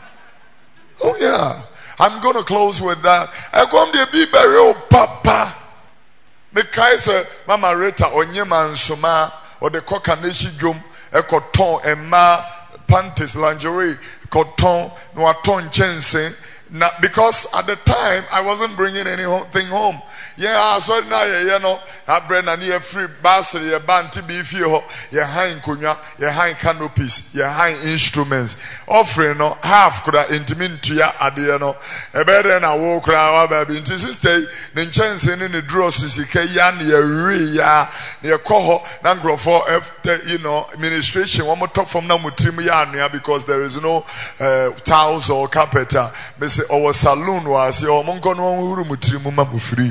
Oh yeah, I'm going to close with that. I come de bi bewe papa me kai say mama Rita onye mansoma or the cockanashi drum e koton emma panties lingerie koton no aton chense Now, because at the time I wasn't bringing anything home. Yeah, so now you know, I bring a near free bass, your band to be few, your high kunya, your high canopies, your high instruments. Offering no half could I intimate to ya at the no. A better than I walk around, baby. Into sister, then chance in the draws is a yan, your ya, your coho, nangro for after administration. One more talk from Namutimia because there is no tiles or carpet. Our saloon was your monko no room with free.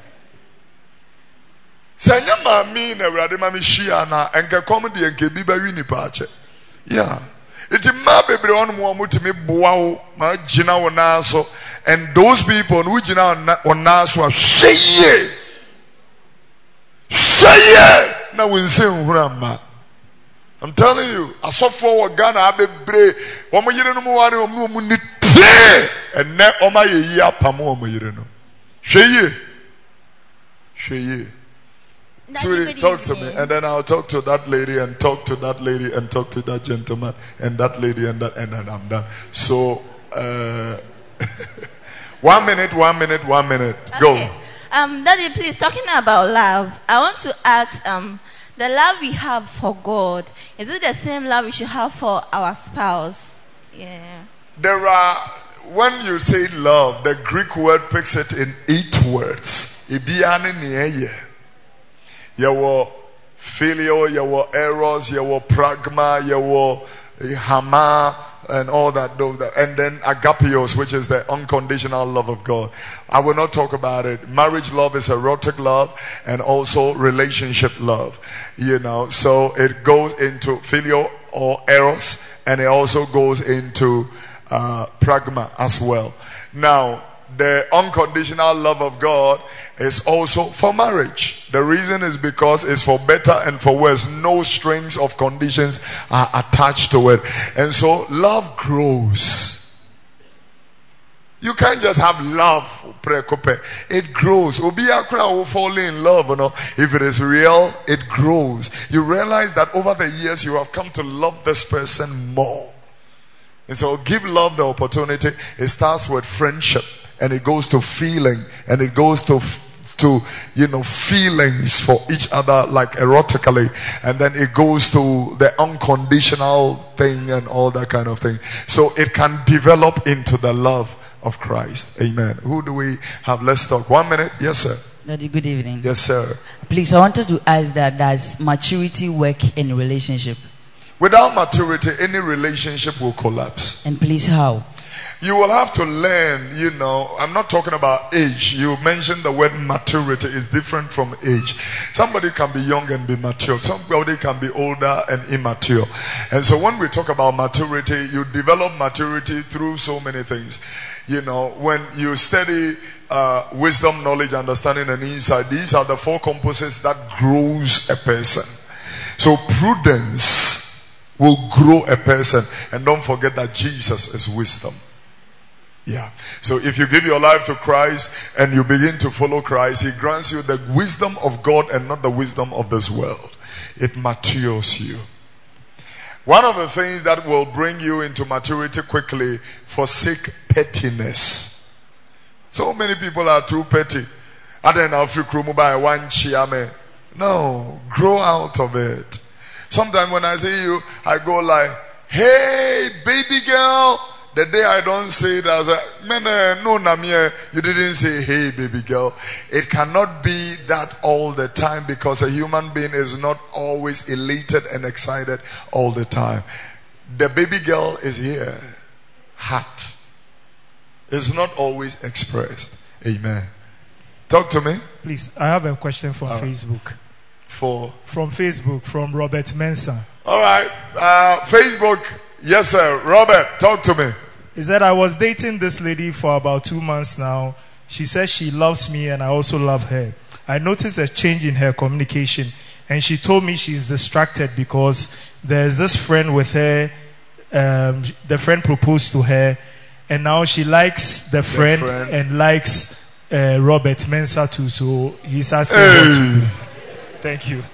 Sanya mami na wrade mami shia na enka comedy enke biba wini pache. Yeah. Iti ma bebre on mo mutimi boa wo ma gina wo na so, and those people who gina on na so hweye. Hweye na wonse nhurama. I'm telling you, asofo wo Ghana abebre, omo yire no mo ware omo mu ni te, and na oma ye yi apamo omo yire no. Hweye. Hweye. Sweetie, talk to me, and then I'll talk to that lady, and talk to that lady, and talk to that gentleman, and that lady, and that, and then I'm done. So, 1 minute. Okay. Go. Daddy, please, talking about love, I want to ask, the love we have for God, is it the same love we should have for our spouse? Yeah. There are, when you say love, the Greek word picks it in 8 words. Ibiane niye. Yawo filio, yawo eros, yawo pragma, yawo hama, and all that, and then agapios, which is the unconditional love of God. I will not talk about it. Marriage love is erotic love and also relationship love. So it goes into filio or eros, and it also goes into pragma as well. Now, the unconditional love of God is also for marriage. The reason is because it's for better and for worse. No strings of conditions are attached to it. And so love grows. You can't just have love. It grows. Obiakra will fall in love. If it is real, it grows. You realize that over the years you have come to love this person more. And so give love the opportunity. It starts with friendship. And it goes to feeling, and it goes to feelings for each other, like erotically, and then it goes to the unconditional thing and all that kind of thing. So it can develop into the love of Christ. Amen. Who do we have? Let's talk. 1 minute. Yes, sir. Daddy, good evening. Yes, sir. Please, I wanted to ask that does maturity work in relationship? Without maturity, any relationship will collapse. And please, how? You will have to learn, I'm not talking about age. You mentioned the word maturity is different from age. Somebody can be young and be mature. Somebody can be older and immature. And so when we talk about maturity, you develop maturity through so many things. When you study wisdom, knowledge, understanding, and insight, these are the 4 composites that grows a person. So prudence will grow a person. And don't forget that Jesus is wisdom. Yeah. So if you give your life to Christ and you begin to follow Christ, He grants you the wisdom of God and not the wisdom of this world. It matures you. One of the things that will bring you into maturity quickly, forsake pettiness. So many people are too petty. No, grow out of it. Sometimes when I see you, I go like, hey, baby girl. The day I don't say it, I was like, no, Namie, you didn't say, hey, baby girl. It cannot be that all the time because a human being is not always elated and excited all the time. The baby girl is here. Hot. It's not always expressed. Amen. Talk to me. Please, I have a question from Facebook. From Facebook, from Robert Mensah. All right. Facebook. Yes, sir. Robert, talk to me. He said, I was dating this lady for about 2 months now. She says she loves me and I also love her. I noticed a change in her communication and she told me she's distracted because there's this friend with her. The friend proposed to her and now she likes the friend. And likes Robert Mensah too. So he's asking what to do. Thank you.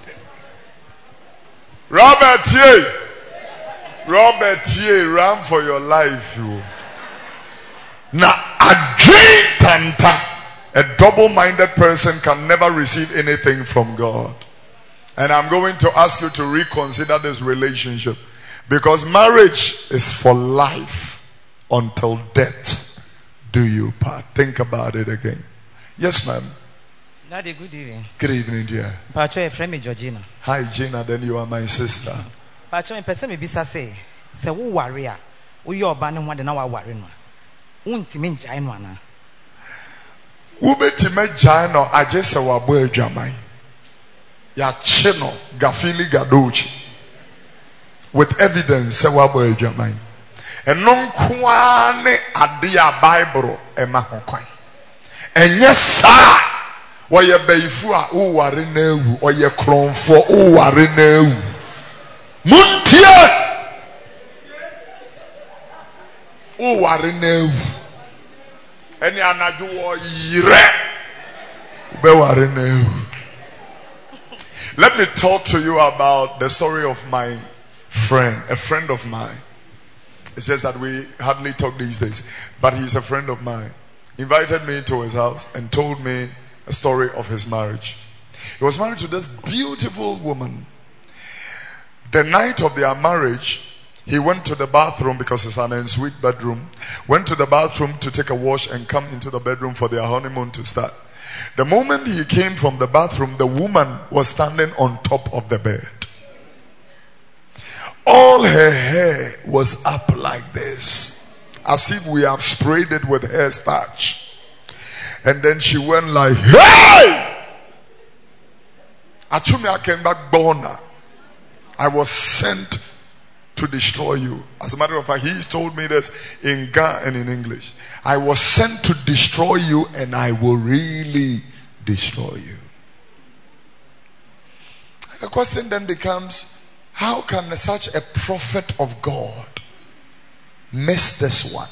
Robert, Robert, run for your life. Na adwin tanta. A double-minded person can never receive anything from God. And I'm going to ask you to reconsider this relationship. Because marriage is for life until death do you part. Think about it again. Yes, ma'am. Daddy, good evening. Good evening, dear. Pacho, a friend, Georgina. Hi, Gina. Then you are my sister. Pacho, in person, bisa say who warrior, who your banner one than our warrior. Won't mean giant one. Who bet you make giant or I just say, "Wa boy, Jamai." Ya chino gafili gadochi with evidence say wa boy Jamai. And non kwane adia Bible e ma ho kwan. Enye sa wo ye beifu a wo ware na ewu o ye kronfo wo ware na ewu. Muntie wo ware na ewu. Eni anaju wo yire be ware na ewu. Let me talk to you about the story of my friend, a friend of mine. It's just that we hardly talk these days, but he's a friend of mine. He invited me to his house and told me a story of his marriage. He was married to this beautiful woman. The night of their marriage, he went to the bathroom because it's an ensuite bedroom. Went to the bathroom to take a wash and come into the bedroom for their honeymoon to start. The moment he came from the bathroom, the woman was standing on top of the bed. All her hair was up like this, as if we have sprayed it with hair starch. And then she went like, "Hey! Achumi, I came back born. I was sent to destroy you." As a matter of fact, he told me this in Ga and in English. I was sent to destroy you, and I will really destroy you. The question then becomes, how can such a prophet of God miss this one?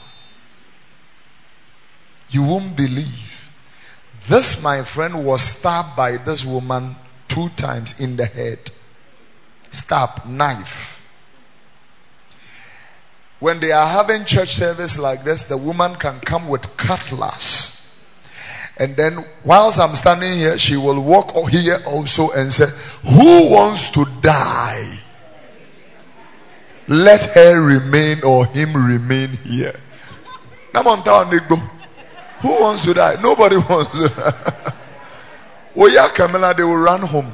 You won't believe. This, my friend, was stabbed by this woman 2 times in the head. Stab, knife. When they are having church service like this, the woman can come with cutlass. And then whilst I'm standing here, she will walk here also and say, "Who wants to die? Let her remain or him remain here." Who wants to die? Nobody wants to die. Oya Kamela, they will run home.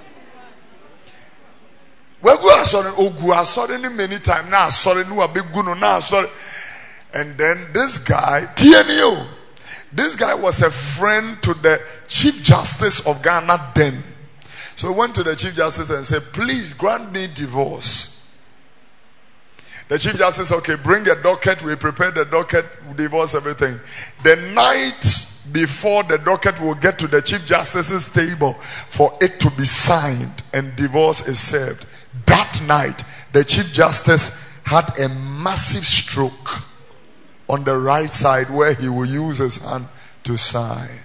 We go sorry many times now. Sorry, no a big guno now. Sorry, and then this guy TNU. This guy was a friend to the Chief Justice of Ghana then. So he went to the Chief Justice and said, "Please grant me divorce." The Chief Justice said, "Okay, bring a docket. We prepare the docket, divorce, everything." The night before the docket will get to the Chief Justice's table for it to be signed and divorce is served. That night, the Chief Justice had a massive stroke on the right side where he will use his hand to sign.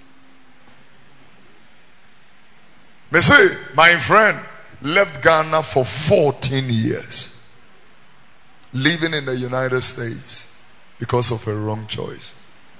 Me say, my friend left Ghana for 14 years, living in the United States because of a wrong choice.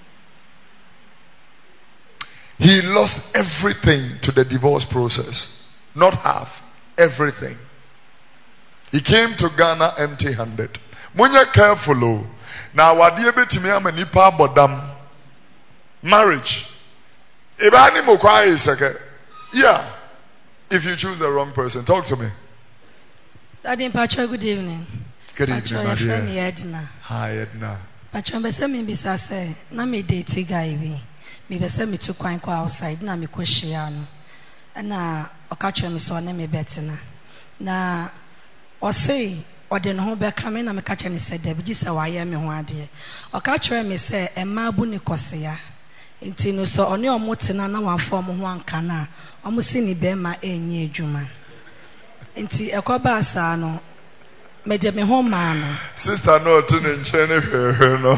He lost everything to the divorce process. Not half, everything. He came to Ghana empty-handed. Munya careful. Now, what do you bet me? I'm a nipa bodam. Marriage. Ibani mokwai is okay. Yeah. If you choose the wrong person, talk to me. Daddy Pacho, good evening. Good evening, Pacho, my your dear. friend Edna. Hi, Edna. Pacho, me say me bisa say na me date guy bi. Me be say me to kwan kwa outside na me ko hia no. Na okacho me so na me betina. Na say ode no ho be ka me na me ka che ne se da bi se wa ye me ho ade. Okacho me say emma bu ni kosea. Nti no so one omotena na wan form ho anka na omusi ni be ma enye adwuma. Nti ekoba asa no meje me ho ma no. Sister no to nche no.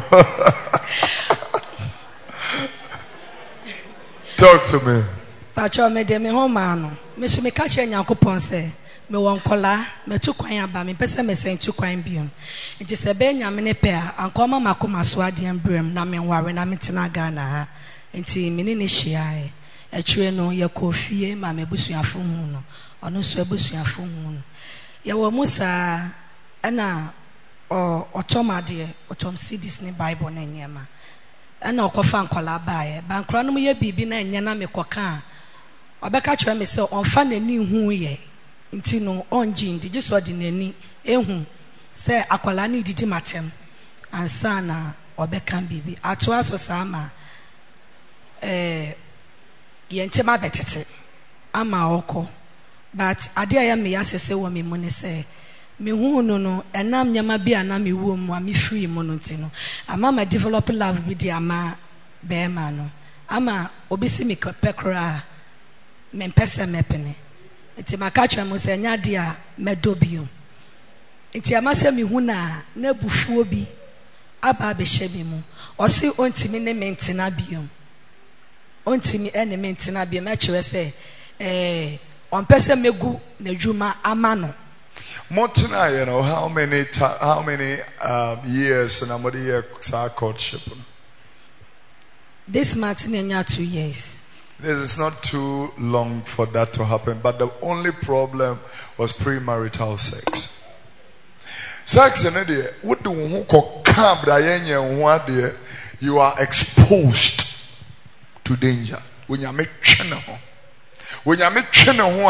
Talk to me. Pacho me de me ho ma no. Me so me ka che Nyankopon say me won kola me tu kwan aba me pese me sen tu kwan biom nti se be nyame ne pe a ankoma makoma so ade embrem na me nware na me tena Ghana ha nti me ne hia e atwe no ye kofie ma me busuafo hu no ono so busuafo hu no ye wo musa ana otomade otom CDs ne Bible na nyema ana okofa nkola baaye bankora no ye bibi na nya na me koka obeka kire me se onfa nani hu ye nti no onji ndi jiso di nani ehu se akola ni didi matem ansa na obeka bibi ato aso sama yentema betete ama oko but ade ya me yasese wo me mu ne se me hu no enam nyama bi ana me wo mu am free mu no ntino ama ma develop love bi di ama be ma no ama obisi me pekra me pese mepene enti maka kire mu se nya de a medobio enti ama se me hu na bufuo bi aba be hye mu o se ontimi ne mentina biom ontimi ene mentina biom a kire se on pese megu na djuma amano. Montana, you know, how many years in a year courtship? This Martin 2 years. This is not too long for that to happen, but the only problem was premarital sex. Sex in India, what do you are exposed to danger when you make channel. When you make channel,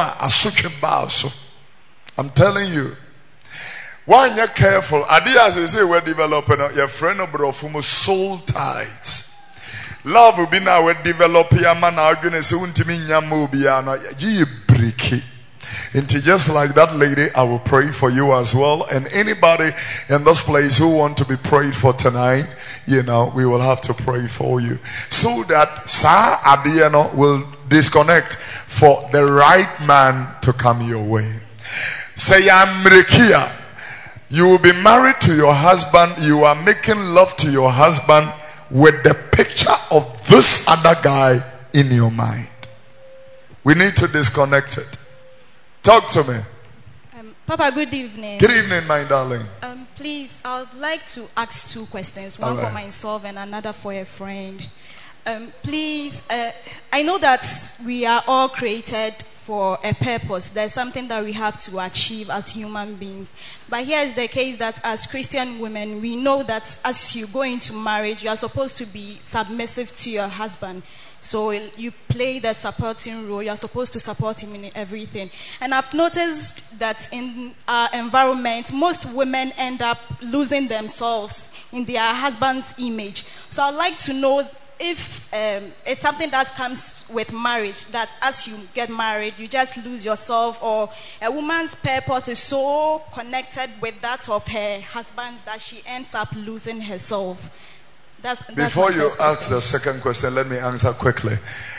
I'm telling you, when you're careful, ideas we say we're developing your friend of Brofumo soul ties. Love will be now we're developing a man arguing soon to me Yamubiana ye breaky. And just like that lady, I will pray for you as well. And anybody in this place who want to be prayed for tonight, you know, we will have to pray for you. So that Sa Adiano will disconnect for the right man to come your way. Say I'm Rekia. You will be married to your husband. You are making love to your husband with the picture of this other guy in your mind. We need to disconnect it. Talk to me. Papa, good evening. Good evening, my darling. Please, I would like to ask 2 questions. One for myself and another for a friend. Please, I know that we are all created for a purpose. There's something that we have to achieve as human beings. But here is the case that as Christian women, we know that as you go into marriage, you are supposed to be submissive to your husband. So you play the supporting role. You are supposed to support him in everything. And I've noticed that in our environment, most women end up losing themselves in their husband's image. So I'd like to know if it's something that comes with marriage, that as you get married, you just lose yourself, or a woman's purpose is so connected with that of her husband's that she ends up losing herself. Before you ask the second question, let me answer quickly.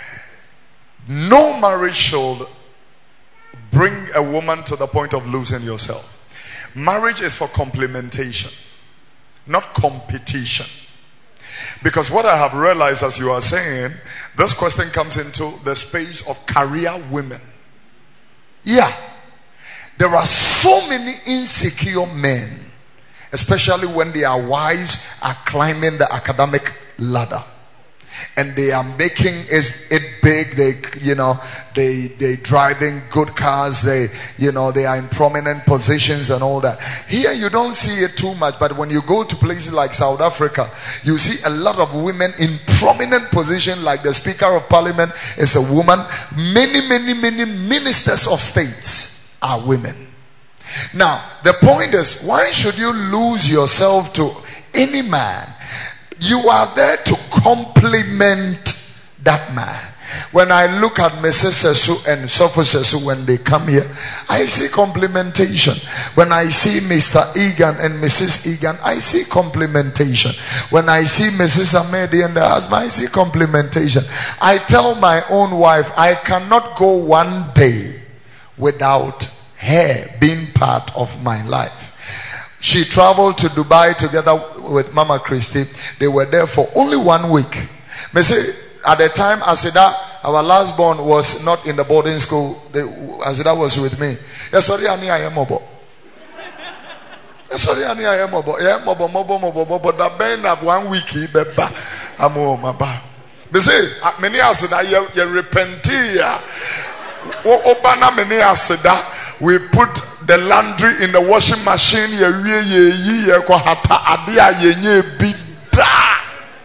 No marriage should bring a woman to the point of losing yourself. Marriage is for complementation, not competition. Because what I have realized, as you are saying, this question comes into the space of career women. Yeah. There are so many insecure men, especially when their wives are climbing the academic ladder. And they are making it big. They driving good cars. They are in prominent positions and all that. Here you don't see it too much, but when you go to places like South Africa, you see a lot of women in prominent position, like the Speaker of Parliament is a woman. Many ministers of states are women. Now, the point is, why should you lose yourself to any man? You are there to complement that man. When I look at Mrs. Sesu and Sopho Sesu when they come here, I see complementation. When I see Mr. Egan and Mrs. Egan, I see complementation. When I see Mrs. Amedi and the husband, I see complementation. I tell my own wife, I cannot go one day without her being part of my life. She traveled to Dubai together with Mama Christie. They were there for only 1 week. Me say, at the time, I said that our last born was not in the boarding school. As that was with me. Yes, sorry, I am mobile. Sorry, I am mobile. Yeah, mobile. But the band of 1 week, beba. Amo maba. They say, many are said that you repentia. Obana many are said that we put the laundry in the washing machine. Ye ko hata adia ye bida.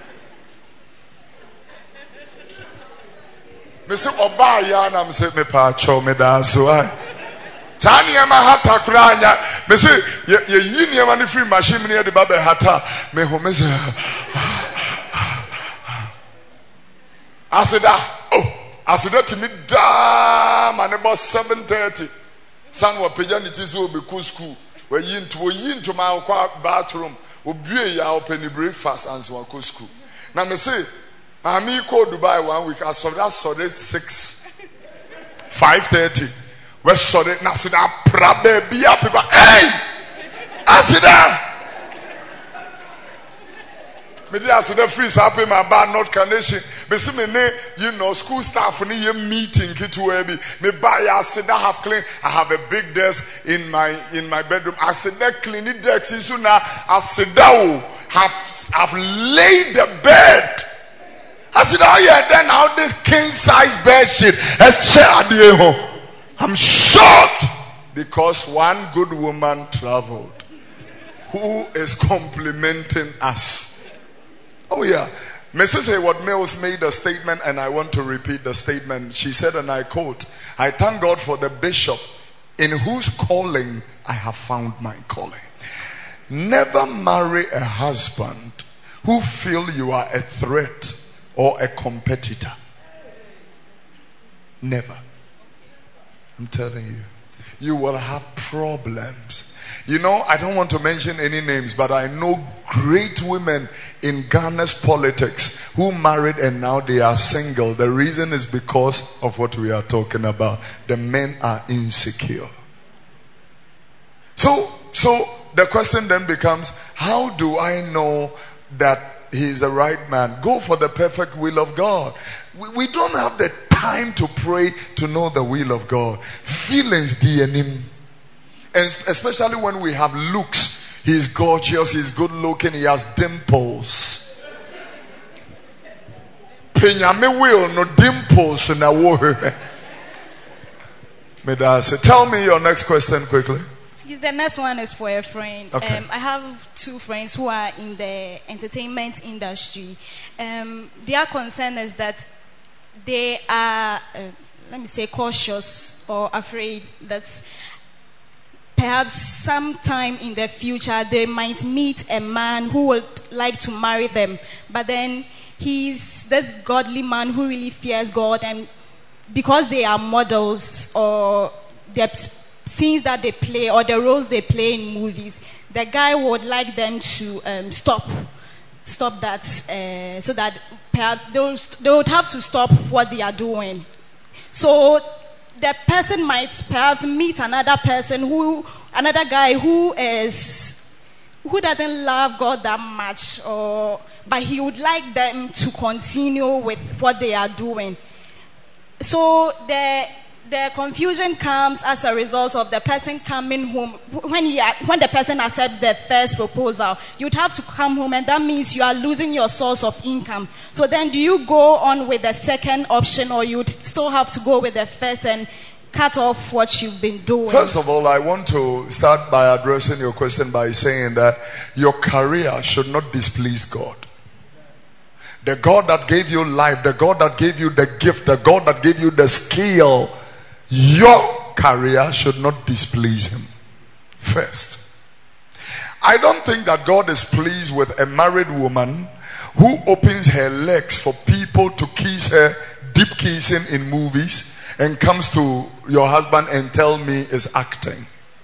Me say oba ya na me say me pa cho me da so ai. Tani ama hata kranya. Me say ye yin ye mani free machine me de baba hata. Me ho me say asida to me da man about 7:30. San wa peja ni tiso be school. We yin to my bathroom. Obue ya open breakfast and so go school. Na me say Mami called Dubai 1 week. I saw that 5:30. We saw it. Na said that prabe biya people. Hey, I said that. Me dey ask the free happy my bad not connection. Me see me school staff ni ye meeting kitu ebi. Me buy I said that have clean. I have a big desk in my bedroom. I said that clean the desk is now. I said that have laid the bed. I said, oh yeah, then now this king size bed sheet. I'm shocked because one good woman traveled who is complimenting us. Oh yeah. Mrs. Hayward Mills made a statement and I want to repeat the statement. She said, and I quote, I thank God for the bishop in whose calling I have found my calling. Never marry a husband who feel you are a threat or a competitor. Never. I'm telling you. You will have problems. You know, I don't want to mention any names, but I know great women in Ghana's politics who married and now they are single. The reason is because of what we are talking about. The men are insecure. So the question then becomes, how do I know that he is the right man? Go for the perfect will of God. We don't have the time to pray to know the will of God. Feelings DNA. And especially when we have looks. He is gorgeous, he is good looking, he has dimples. Penyame will no dimples in a war. Tell me your next question quickly. The next one is for a friend. Okay. I have 2 friends who are in the entertainment industry. Their concern is that they are, cautious or afraid that perhaps sometime in the future they might meet a man who would like to marry them. But then he's this godly man who really fears God, and because they are models or they're scenes that they play or the roles they play in movies, the guy would like them to stop that so that perhaps they would have to stop what they are doing. So the person might perhaps meet another guy who doesn't love God that much, but he would like them to continue with what they are doing. So the confusion comes as a result of the person coming home. When the person accepts the first proposal, you'd have to come home, and that means you are losing your source of income. So then do you go on with the second option, or you'd still have to go with the first and cut off what you've been doing? First of all, I want to start by addressing your question by saying that your career should not displease God. The God that gave you life, the God that gave you the gift, the God that gave you the skill, your career should not displease him. First, I don't think that God is pleased with a married woman who opens her legs for people to kiss her, deep kissing in movies, and comes to your husband and tell me is acting.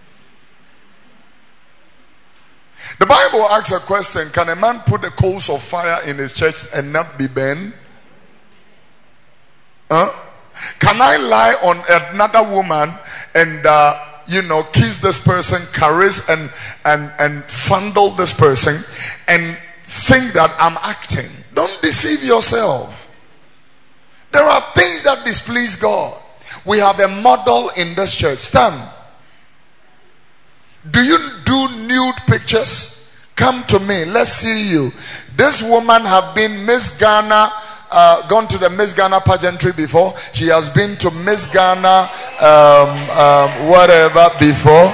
The Bible asks a question: can a man put the coals of fire in his church and not be burned? Can I lie on another woman and kiss this person, caress and fondle this person and think that I'm acting? Don't deceive yourself. There are things that displease God. We have a model in this church. Stand. Do you do nude pictures? Come to me. Let's see you. This woman have been Miss Ghana, gone to the Miss Ghana pageantry before. She has been to Miss Ghana, whatever before.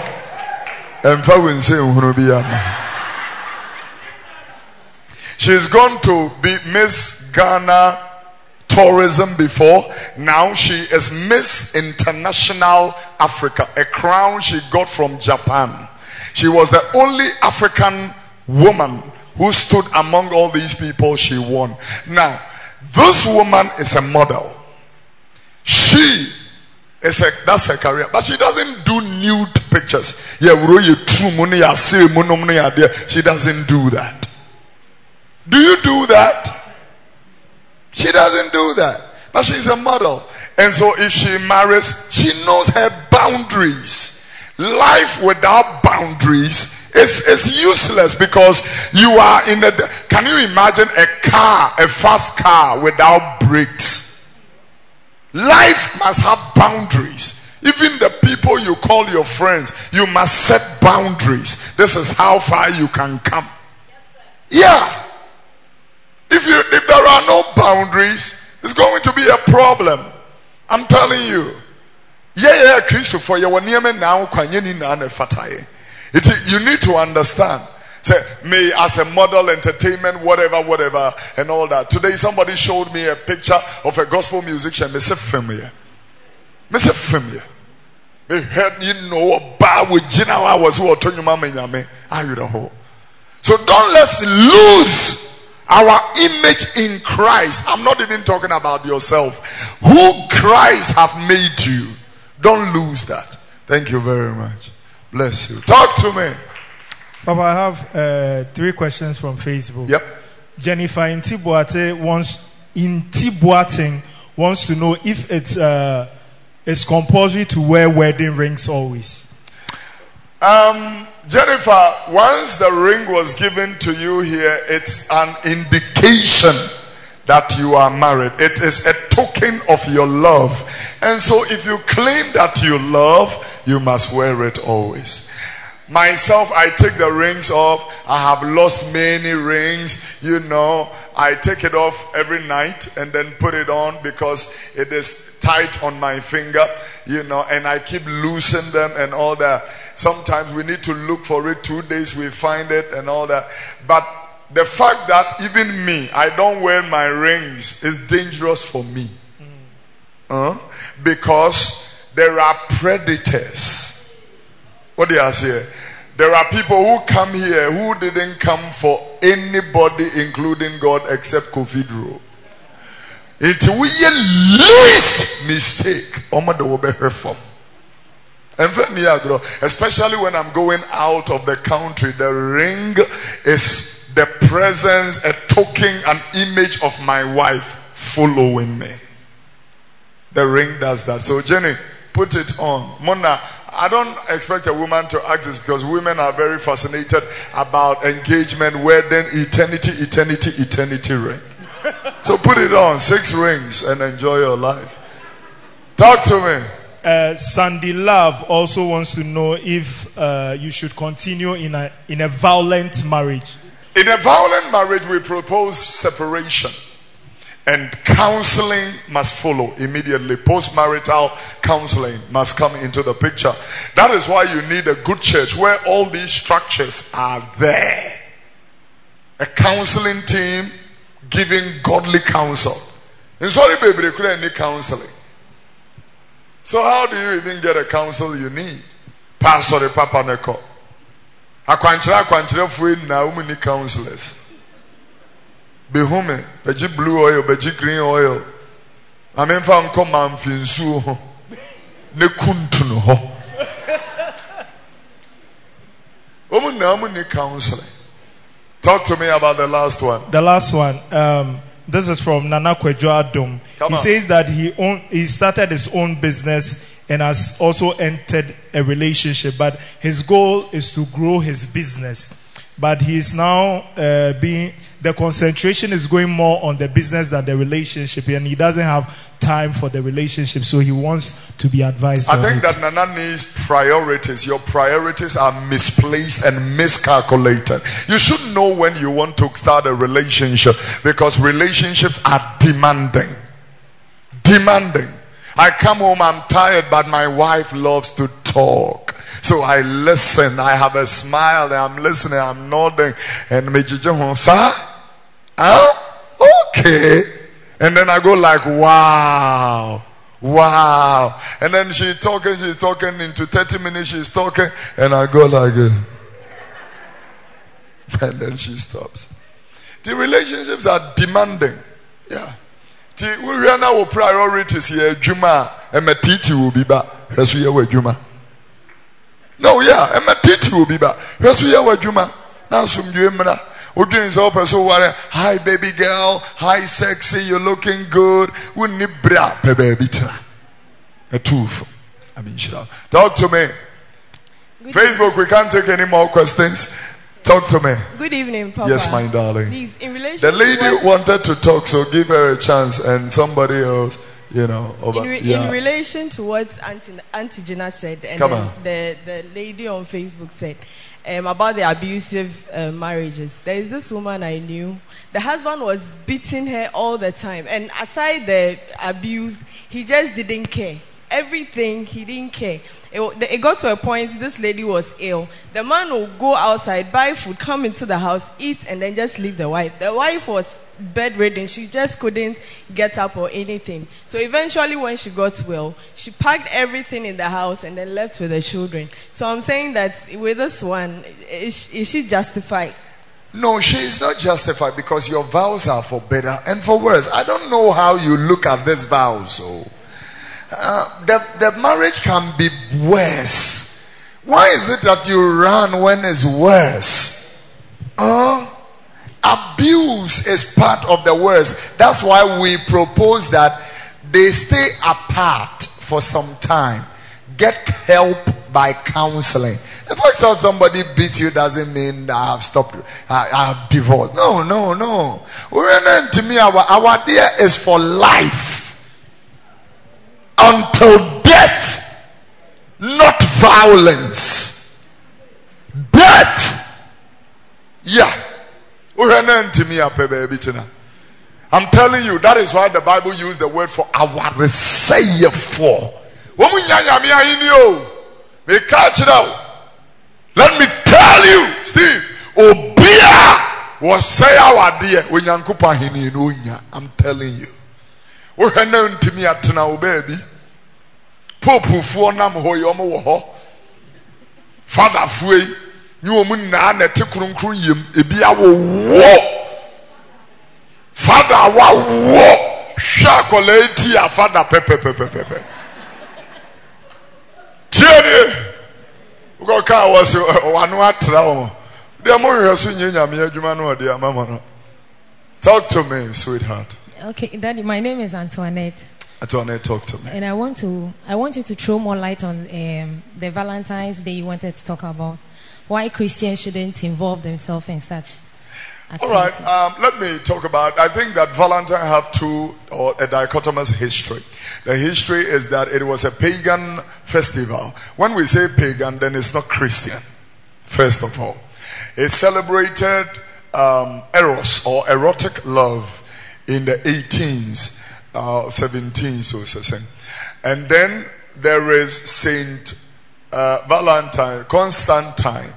She's gone to be Miss Ghana tourism before. Now she is Miss International Africa, a crown she got from Japan. She was the only African woman who stood among all these people. She won. Now this woman is a model. She is that's her career, but she doesn't do nude pictures. She doesn't do that. Do you do that? She doesn't do that. But she's a model. And so if she marries, she knows her boundaries. Life without boundaries is useless, because you are in a... Can you imagine a car, a fast car without brakes? Life must have boundaries. Even the people you call your friends, you must set boundaries. This is how far you can come. Yeah. If there are no boundaries, it's going to be a problem. I'm telling you. Yeah, Christopher, you need to understand. Say, me as a model, entertainment, whatever, and all that. Today, somebody showed me a picture of a gospel musician. Mr. Familiar. Me heard you know about with Gina was who told you mama nyame. So don't let's lose our image in Christ. I'm not even talking about yourself. Who Christ have made you. Don't lose that. Thank you very much. Bless you. Talk to me. Papa, I have 3 questions from Facebook. Yep. Jennifer in Tibuate wants to know if it's compulsory to wear wedding rings always. Jennifer, once the ring was given to you here, it's an indication that you are married. It is a token of your love. And so if you claim that you love, you must wear it always. Myself, I take the rings off. I have lost many rings. I take it off every night and then put it on because it is tight on my finger, and I keep loosening them and all that. Sometimes we need to look for it. 2 days we find it and all that. But the fact that even me, I don't wear my rings is dangerous for me. Because there are predators. What do you say? There are people who come here who didn't come for anybody, including God, except Kofidro. It will be least mistake. Especially when I'm going out of the country, the ring is the presence, a token, an image of my wife following me. The ring does that. So Jenny, put it on. Mona, I don't expect a woman to ask this because women are very fascinated about engagement, wedding, eternity ring. So put it on, 6 rings, and enjoy your life. Talk to me. Sandy Love also wants to know if you should continue in a violent marriage. In a violent marriage, we propose separation. And counseling must follow immediately. Post-marital counseling must come into the picture. That is why you need a good church where all these structures are there. A counseling team giving godly counsel. And sorry, baby, they couldn't need counseling. So how do you even get a counsel you need? Pastor the Papa Neko. Akwanchira fui na umuni counselors. Behume, beji blue oil, beji green oil. Amenfa nko manfinsu ho. Ne kuntunu ho. Umuni counseling. Talk to me about the last one. The last one. This is from Nana Kwejo Adom. He says that he started his own business and has also entered a relationship, but his goal is to grow his business. but he's now the concentration is going more on the business than the relationship, and he doesn't have time for the relationship, so he wants to be advised. I think that Nana needs priorities. Your priorities are misplaced and miscalculated. You should know when you want to start a relationship, because relationships are demanding. I come home, I'm tired, but my wife loves to talk. So I listen. I have a smile. And I'm listening. I'm nodding. And me sir? Okay. And then I go like, wow. And then she's talking into 30 minutes. She's talking. And I go like, and then she stops. The relationships are demanding. Yeah. We are now priorities here. Juma. And my titi will be back. That's where Juma. No, yeah, and my titi will be back. That's where Juma. Now some Juma. Hi baby girl, hi sexy, you're looking good. Baby. A tooth. Talk to me. Facebook, we can't take any more questions. Talk to me. Good evening, Papa. Yes, my darling. Please, in relation the lady wanted to talk, so give her a chance, and somebody else, in relation to what Auntie Gina said, and the lady on Facebook said about the abusive marriages. There is this woman I knew. The husband was beating her all the time, and aside the abuse, he just didn't care. Everything, he didn't care. It got to a point, this lady was ill. The man would go outside, buy food, come into the house, eat, and then just leave the wife. The wife was bedridden. She just couldn't get up or anything. So eventually when she got well, she packed everything in the house and then left with the children. So I'm saying that with this one, is she justified? No, she is not justified, because your vows are for better and for worse. I don't know how you look at this vow, so... the marriage can be worse. Why is it that you run when it's worse? Abuse is part of the worst. That's why we propose that they stay apart for some time. Get help by counseling. The fact that somebody beats you doesn't mean I have stopped. I have divorced. No. To me, our dear is for life. Until death, not violence. Death. Yeah. I'm telling you, that is why the Bible used the word for our say for. Let me tell you, Steve, Obia was say our dear when I'm telling you. Baby. Popu for nam hoyomo ho. Father Fue, you woman na te krunkru yim, ebia wo. Father wa wo. Shakoleti a father pepe. Tieni. Ugo ka was wanu atra. They mo yesu nyenya me adwuma no de amama no. Talk to me, sweetheart. Okay, Daddy, my name is Antoinette. Antoinette, talk to me. And I want you to throw more light on the Valentine's Day you wanted to talk about. Why Christians shouldn't involve themselves in such activities. All right, let me talk about, I think that Valentine have a dichotomous history. The history is that it was a pagan festival. When we say pagan, then it's not Christian, first of all. It celebrated eros, or erotic love, in the 18s, 17s, so to say. And then there is Saint Valentine, Constantine.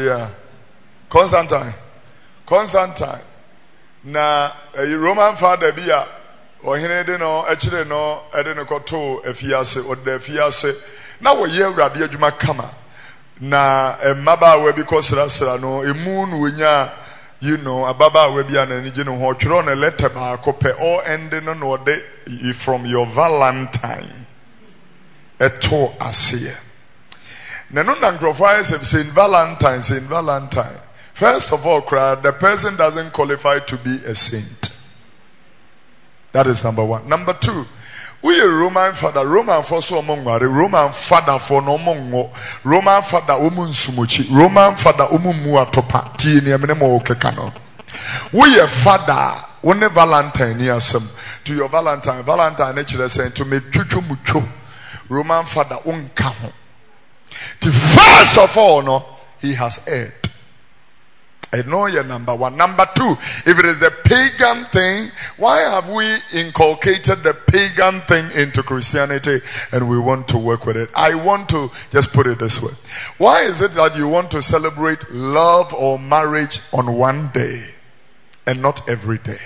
Na Roman father bia or he no actually no edeno koto efiase or the fiase. Na wo ye awrade adwuma kama. Na maba we because rasra no emu no nya. Ababa webian and you know, a letter by copy or ending no day from your Valentine. A to asia. Nanunang profiles of Saint Valentine. First of all, the person doesn't qualify to be a saint. That is number one. Number two, we are Roman father. Roman for so among Roman father for no mongo. Roman father umun sumuchi. Roman father umumu atopa. Ti ni amene mo kekano. We are father. One Valentine yasem to your Valentine. Valentine actually saying to me chuchu mucho. Roman father unkaho. The first of all, no, he has erred. I know you're number one. Number two, if it is the pagan thing, why have we inculcated the pagan thing into Christianity and we want to work with it? I want to just put it this way. Why is it that you want to celebrate love or marriage on one day and not every day?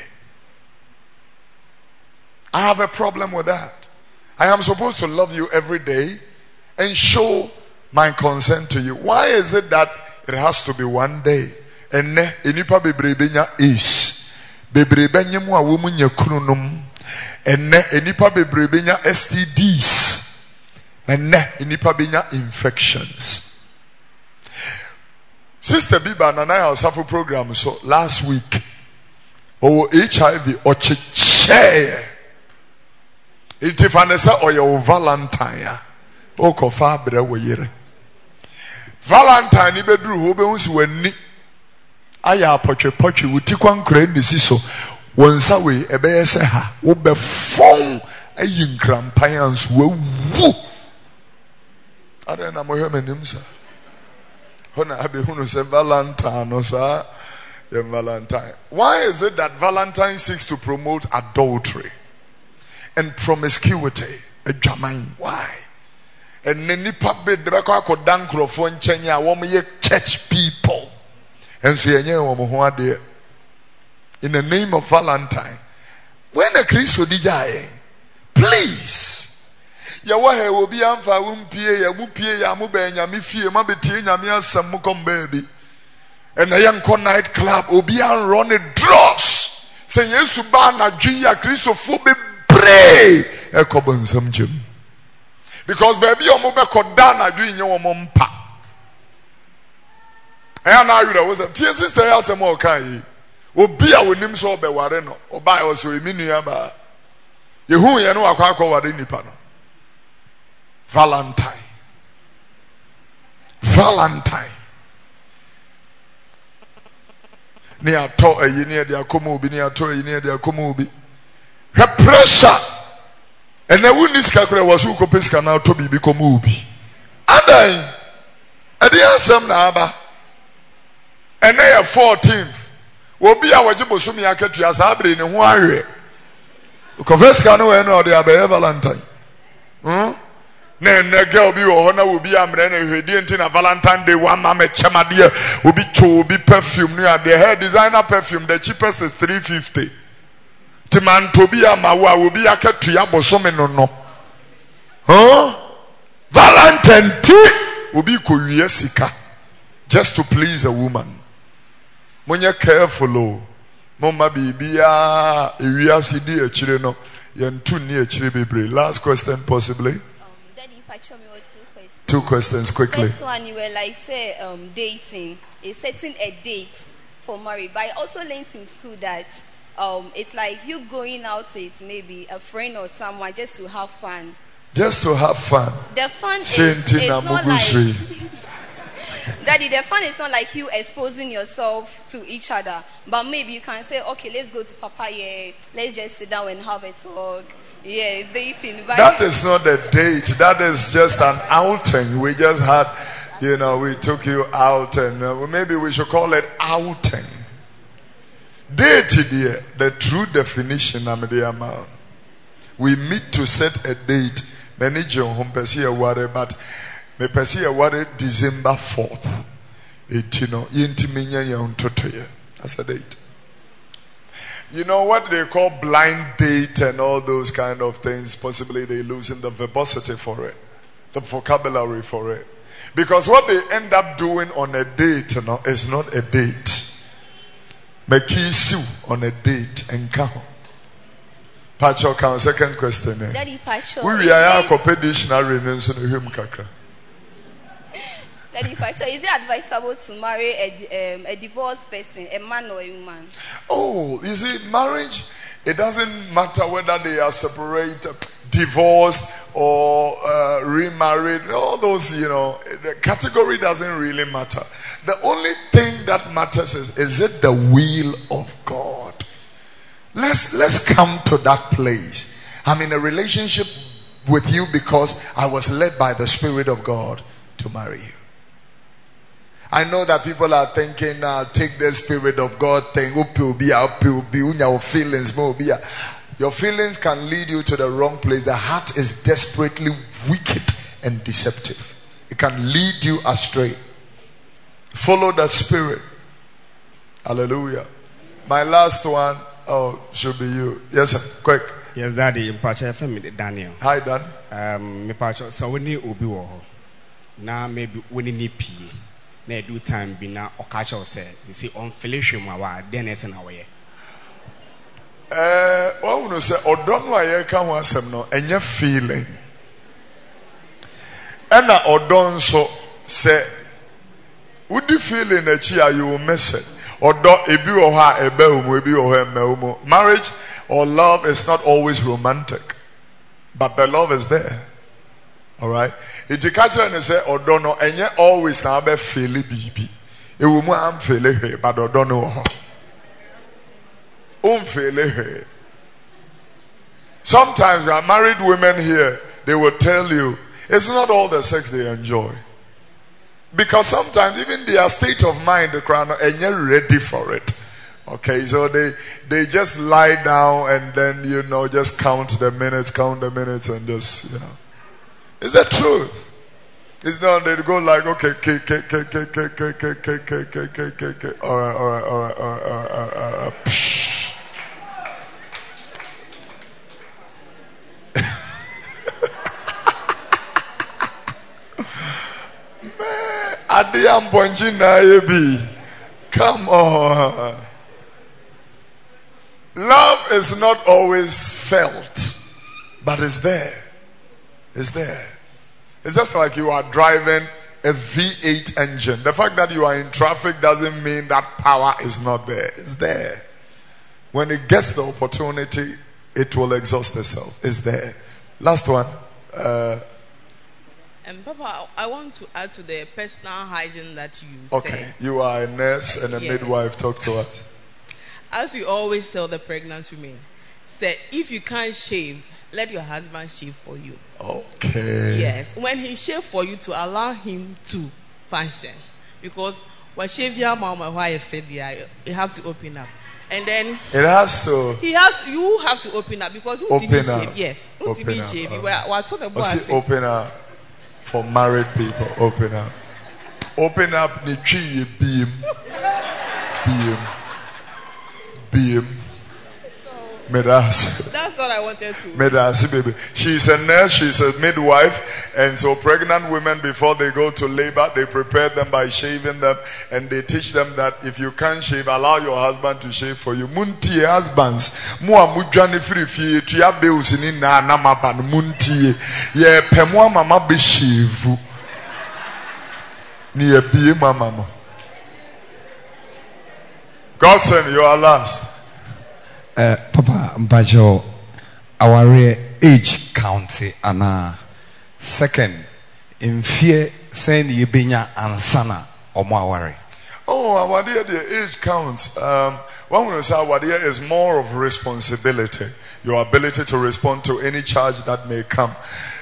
I have a problem with that. I am supposed to love you every day and show my consent to you. Why is it that it has to be one day? And enipa bebrebenya is bebrebenya mu a wo munya kununum enne enipa bebrebenya STDs enne enipa benya infections. Sister Biba na na Osafo program so last week HIV ocheche itifanesa oyo Valentine o kofa bere wo yire Valentine bedru ho be hunsi wani aya potwe wuti kwankra ndisi so wonsa we ebeye se ha wo be fon ayi nkrampan anso wawu ada na mo hwemanim sa hona abe hunu se Valentine no sa ya Valentine. Why is it that Valentine seeks to promote adultery and promiscuity? Why? And nipa be de be kwa kodan krofo nchen ya wo ye church people. And so in the name of Valentine, when a Christo DJ, please, Yawahe will be amfa umpie ya mupie ya mube ya mifie mabeti ya mia samukom baby. And a young night club will be on run it dross. Say yes to ban a Gia Christophobe pray a cobon some gym. Because baby your mobile kodana doing your mompa. I know you was a tear sister has a more kind. Obi a wonim so be ware no. Oba e so emi nua ba. Yehu ye no akwa ware nipa no. Valentine. Ni ato ayi ni de akomo obi ni ato ayi ni de akomo obi. Hwe pressure. Ene wuni ska kure wasu ko peska na to bibi komo obi. Adan. Ade asem na aba. And they are 14th. Will be our Jibosu Miakatu as Abri in Hawaii. Confess can no end or they are Valentine. Then the girl be honor will be a man who didn't in a Valentine Day. One mamma chamadia will be to be perfume near the hair designer perfume. The cheapest is $350. Timan to be a mawa will be a cat to Yabosomen no. Valentine tea will be Kuyesika just to please a woman. When you're careful, Mama Bibia, Iriasidi, a chireno, you're too near Chiribibre. Last question, possibly. Daddy, if I show me what 2 questions. 2 questions, quickly. First one, you were like, say, dating, is setting a date for marriage. But I also learned in school that it's like you going out with maybe a friend or someone just to have fun. Just to have fun. The fun is not like... Daddy, the fun is not like you exposing yourself to each other, but maybe you can say, okay, let's go to Papa, yeah, let's just sit down and have a talk, yeah, dating. But that is not a date. That is just an outing. We just had, we took you out, and maybe we should call it outing. Date, dear, the true definition, amount. We meet to set a date. Manager home but me pesi a ware December 4th. That's a date. You know what they call blind date and all those kind of things. Possibly they losing the verbosity for it, the vocabulary for it. Because what they end up doing on a date is not a date. Mekisu on a date and count. Pacho count. Second question. Daddy Pacho. We are a dictionary in him kakra. Daddy Pacho, is it advisable to marry a divorced person, a man or a woman? Oh, you see, marriage It doesn't matter whether they are separated, divorced, or remarried. All those, the category doesn't really matter. The only thing that matters is it the will of God? Let's come to that place. I'm in a relationship with you because I was led by the Spirit of God to marry you. I know that people are thinking, take the Spirit of God thing, your feelings. Your feelings can lead you to the wrong place. The heart is desperately wicked and deceptive. It can lead you astray. Follow the Spirit. Hallelujah. My last one, should be you. Yes, sir. Quick. Yes, Daddy. Daniel. Hi, Dan. So when you obi now maybe when you need P. Na do time be na okacha say you see on fellowship wa then is na we what we say odon wa ye ka ho asem no enye feeling ena odon so say udi feeling na chi ayi o message odo ebi wo ha ebe omo ebi wo ha eme omo. Marriage or love is not always romantic, but the love is there. All right. If you catch it and say, "Odo no," and you always now be feeling baby. It will more am feeling her, but Odo no. Feeling her. Sometimes we are married women here. They will tell you it's not all the sex they enjoy, because sometimes even their state of mind, the crown, and you're ready for it. Okay, so they just lie down and then just count the minutes, and just It's the truth. It's not they go like, okay, all right. Man, Adiam Ponjina Ebi. Come on. Love is not always felt, but it's there. It's there. It's just like you are driving a V8 engine. The fact that you are in traffic doesn't mean that power is not there. It's there. When it gets the opportunity, it will exhaust itself. It's there. Last one. Papa, I want to add to the personal hygiene that you said. Okay, you are a nurse and a midwife. Talk to us. As we always tell the pregnant women, say if you can't shave, let your husband shave for you. Okay. Yes. When he shave for you, to allow him to function. Because when shave your mama, why you have to open up. And then it has to. You have to open up because open up. Shave. Yes. Open up. Shave. We're told about open up for married people. Open up. Open up. Beam. That's all I wanted to. Baby. She's a nurse, she's a midwife, and so pregnant women, before they go to labor, they prepare them by shaving them, and they teach them that if you can't shave, allow your husband to shave for you. Muntie husbands, muamujani free fee, tuya beusini na namaban muntie, ye pemwa mama be shave. Ni e biye mama. Godson, you are last. Papa Mbajo, our age county and second in fear saying Yibinya and Sana or Mawari. Oh, our dear, the age counts. One will say our dear is more of responsibility. Your ability to respond to any charge that may come.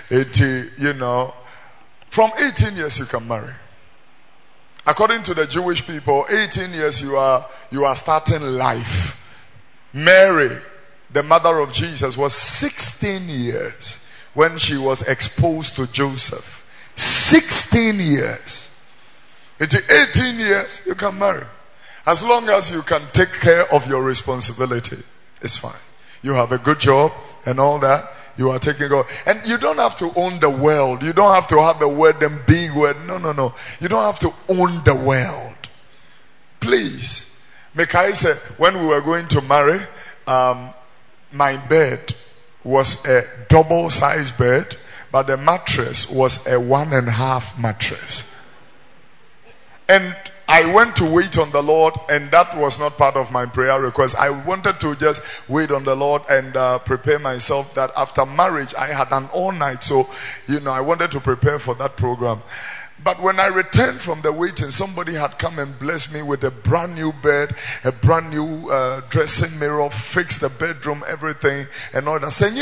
From 18 years you can marry. According to the Jewish people, 18 years you are starting life. Mary, the mother of Jesus, was 16 years when she was exposed to Joseph. 16 years. Into 18 years, you can marry. As long as you can take care of your responsibility, it's fine. You have a good job and all that. You are taking care. And you don't have to own the world. You don't have to have the word and big word. No. You don't have to own the world. Please. Mekai said, when we were going to marry, my bed was a double-sized bed, but the mattress was a 1.5 mattress. And I went to wait on the Lord, and that was not part of my prayer request. I wanted to just wait on the Lord and prepare myself that after marriage, I had an all night. So, I wanted to prepare for that program. But when I returned from the waiting, somebody had come and blessed me with a brand new bed, a brand new dressing mirror, fixed the bedroom, everything, and all that. Saying,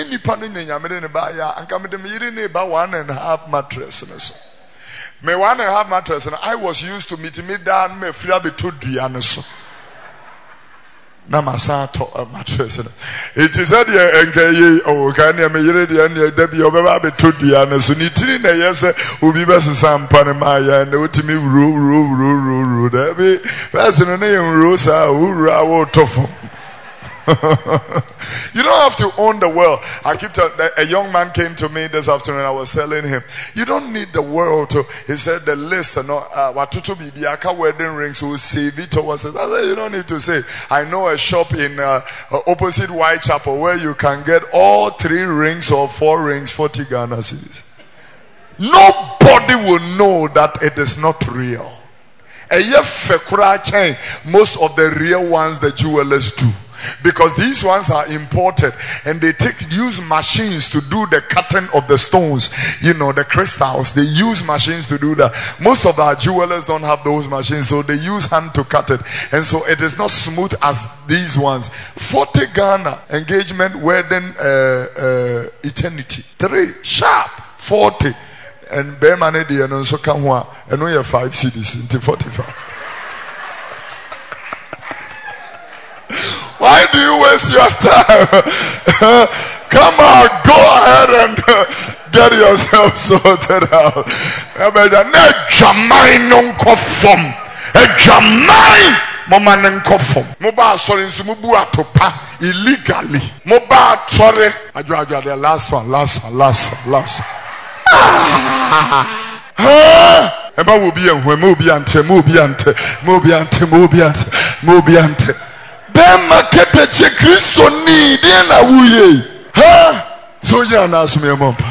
1.5 mattress. Me 1.5 mattress, and I was used to meeting me down me free be to dianeso. Namasa to a mattress. It is at the NKA or can you me ready and Debbie over be to dianeso. Nitini na yes ubi best some Panamaya and ultimi ru Debbie. Person a name Rosa Ura Tofo. You don't have to own the world. I keep telling a young man came to me this afternoon. I was telling him, you don't need the world to. He said the list and watutu bibiaka wedding rings will save it towards us. I said you don't need to say. I know a shop in opposite Whitechapel where you can get all 3 rings or 4 rings, 40 Ghana cedis. Nobody will know that it is not real. Most of the real ones the jewelers do. Because these ones are imported and they use machines to do the cutting of the stones, the crystals. They use machines to do that. Most of our jewelers don't have those machines, so they use hand to cut it, and so it is not smooth as these ones. 40 Ghana engagement, wedding, eternity. 3 sharp 40, and Beman and also come and we have 5 CDs into 45. Why do you waste your time? Come on, go ahead and get yourself sorted out. Illegally. The last one. Makete che Kristo ni de na wuye so ya na asome mompa.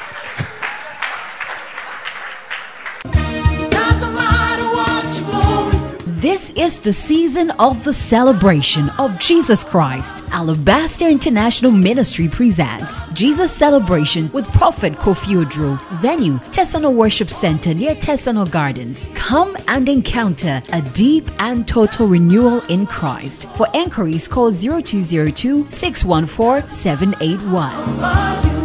This is the season of the celebration of Jesus Christ. Alabaster International Ministry presents Jesus Celebration with Prophet Kofi Odro. Venue, Tesano Worship Center near Tesano Gardens. Come and encounter a deep and total renewal in Christ. For enquiries, call 0202 614 781.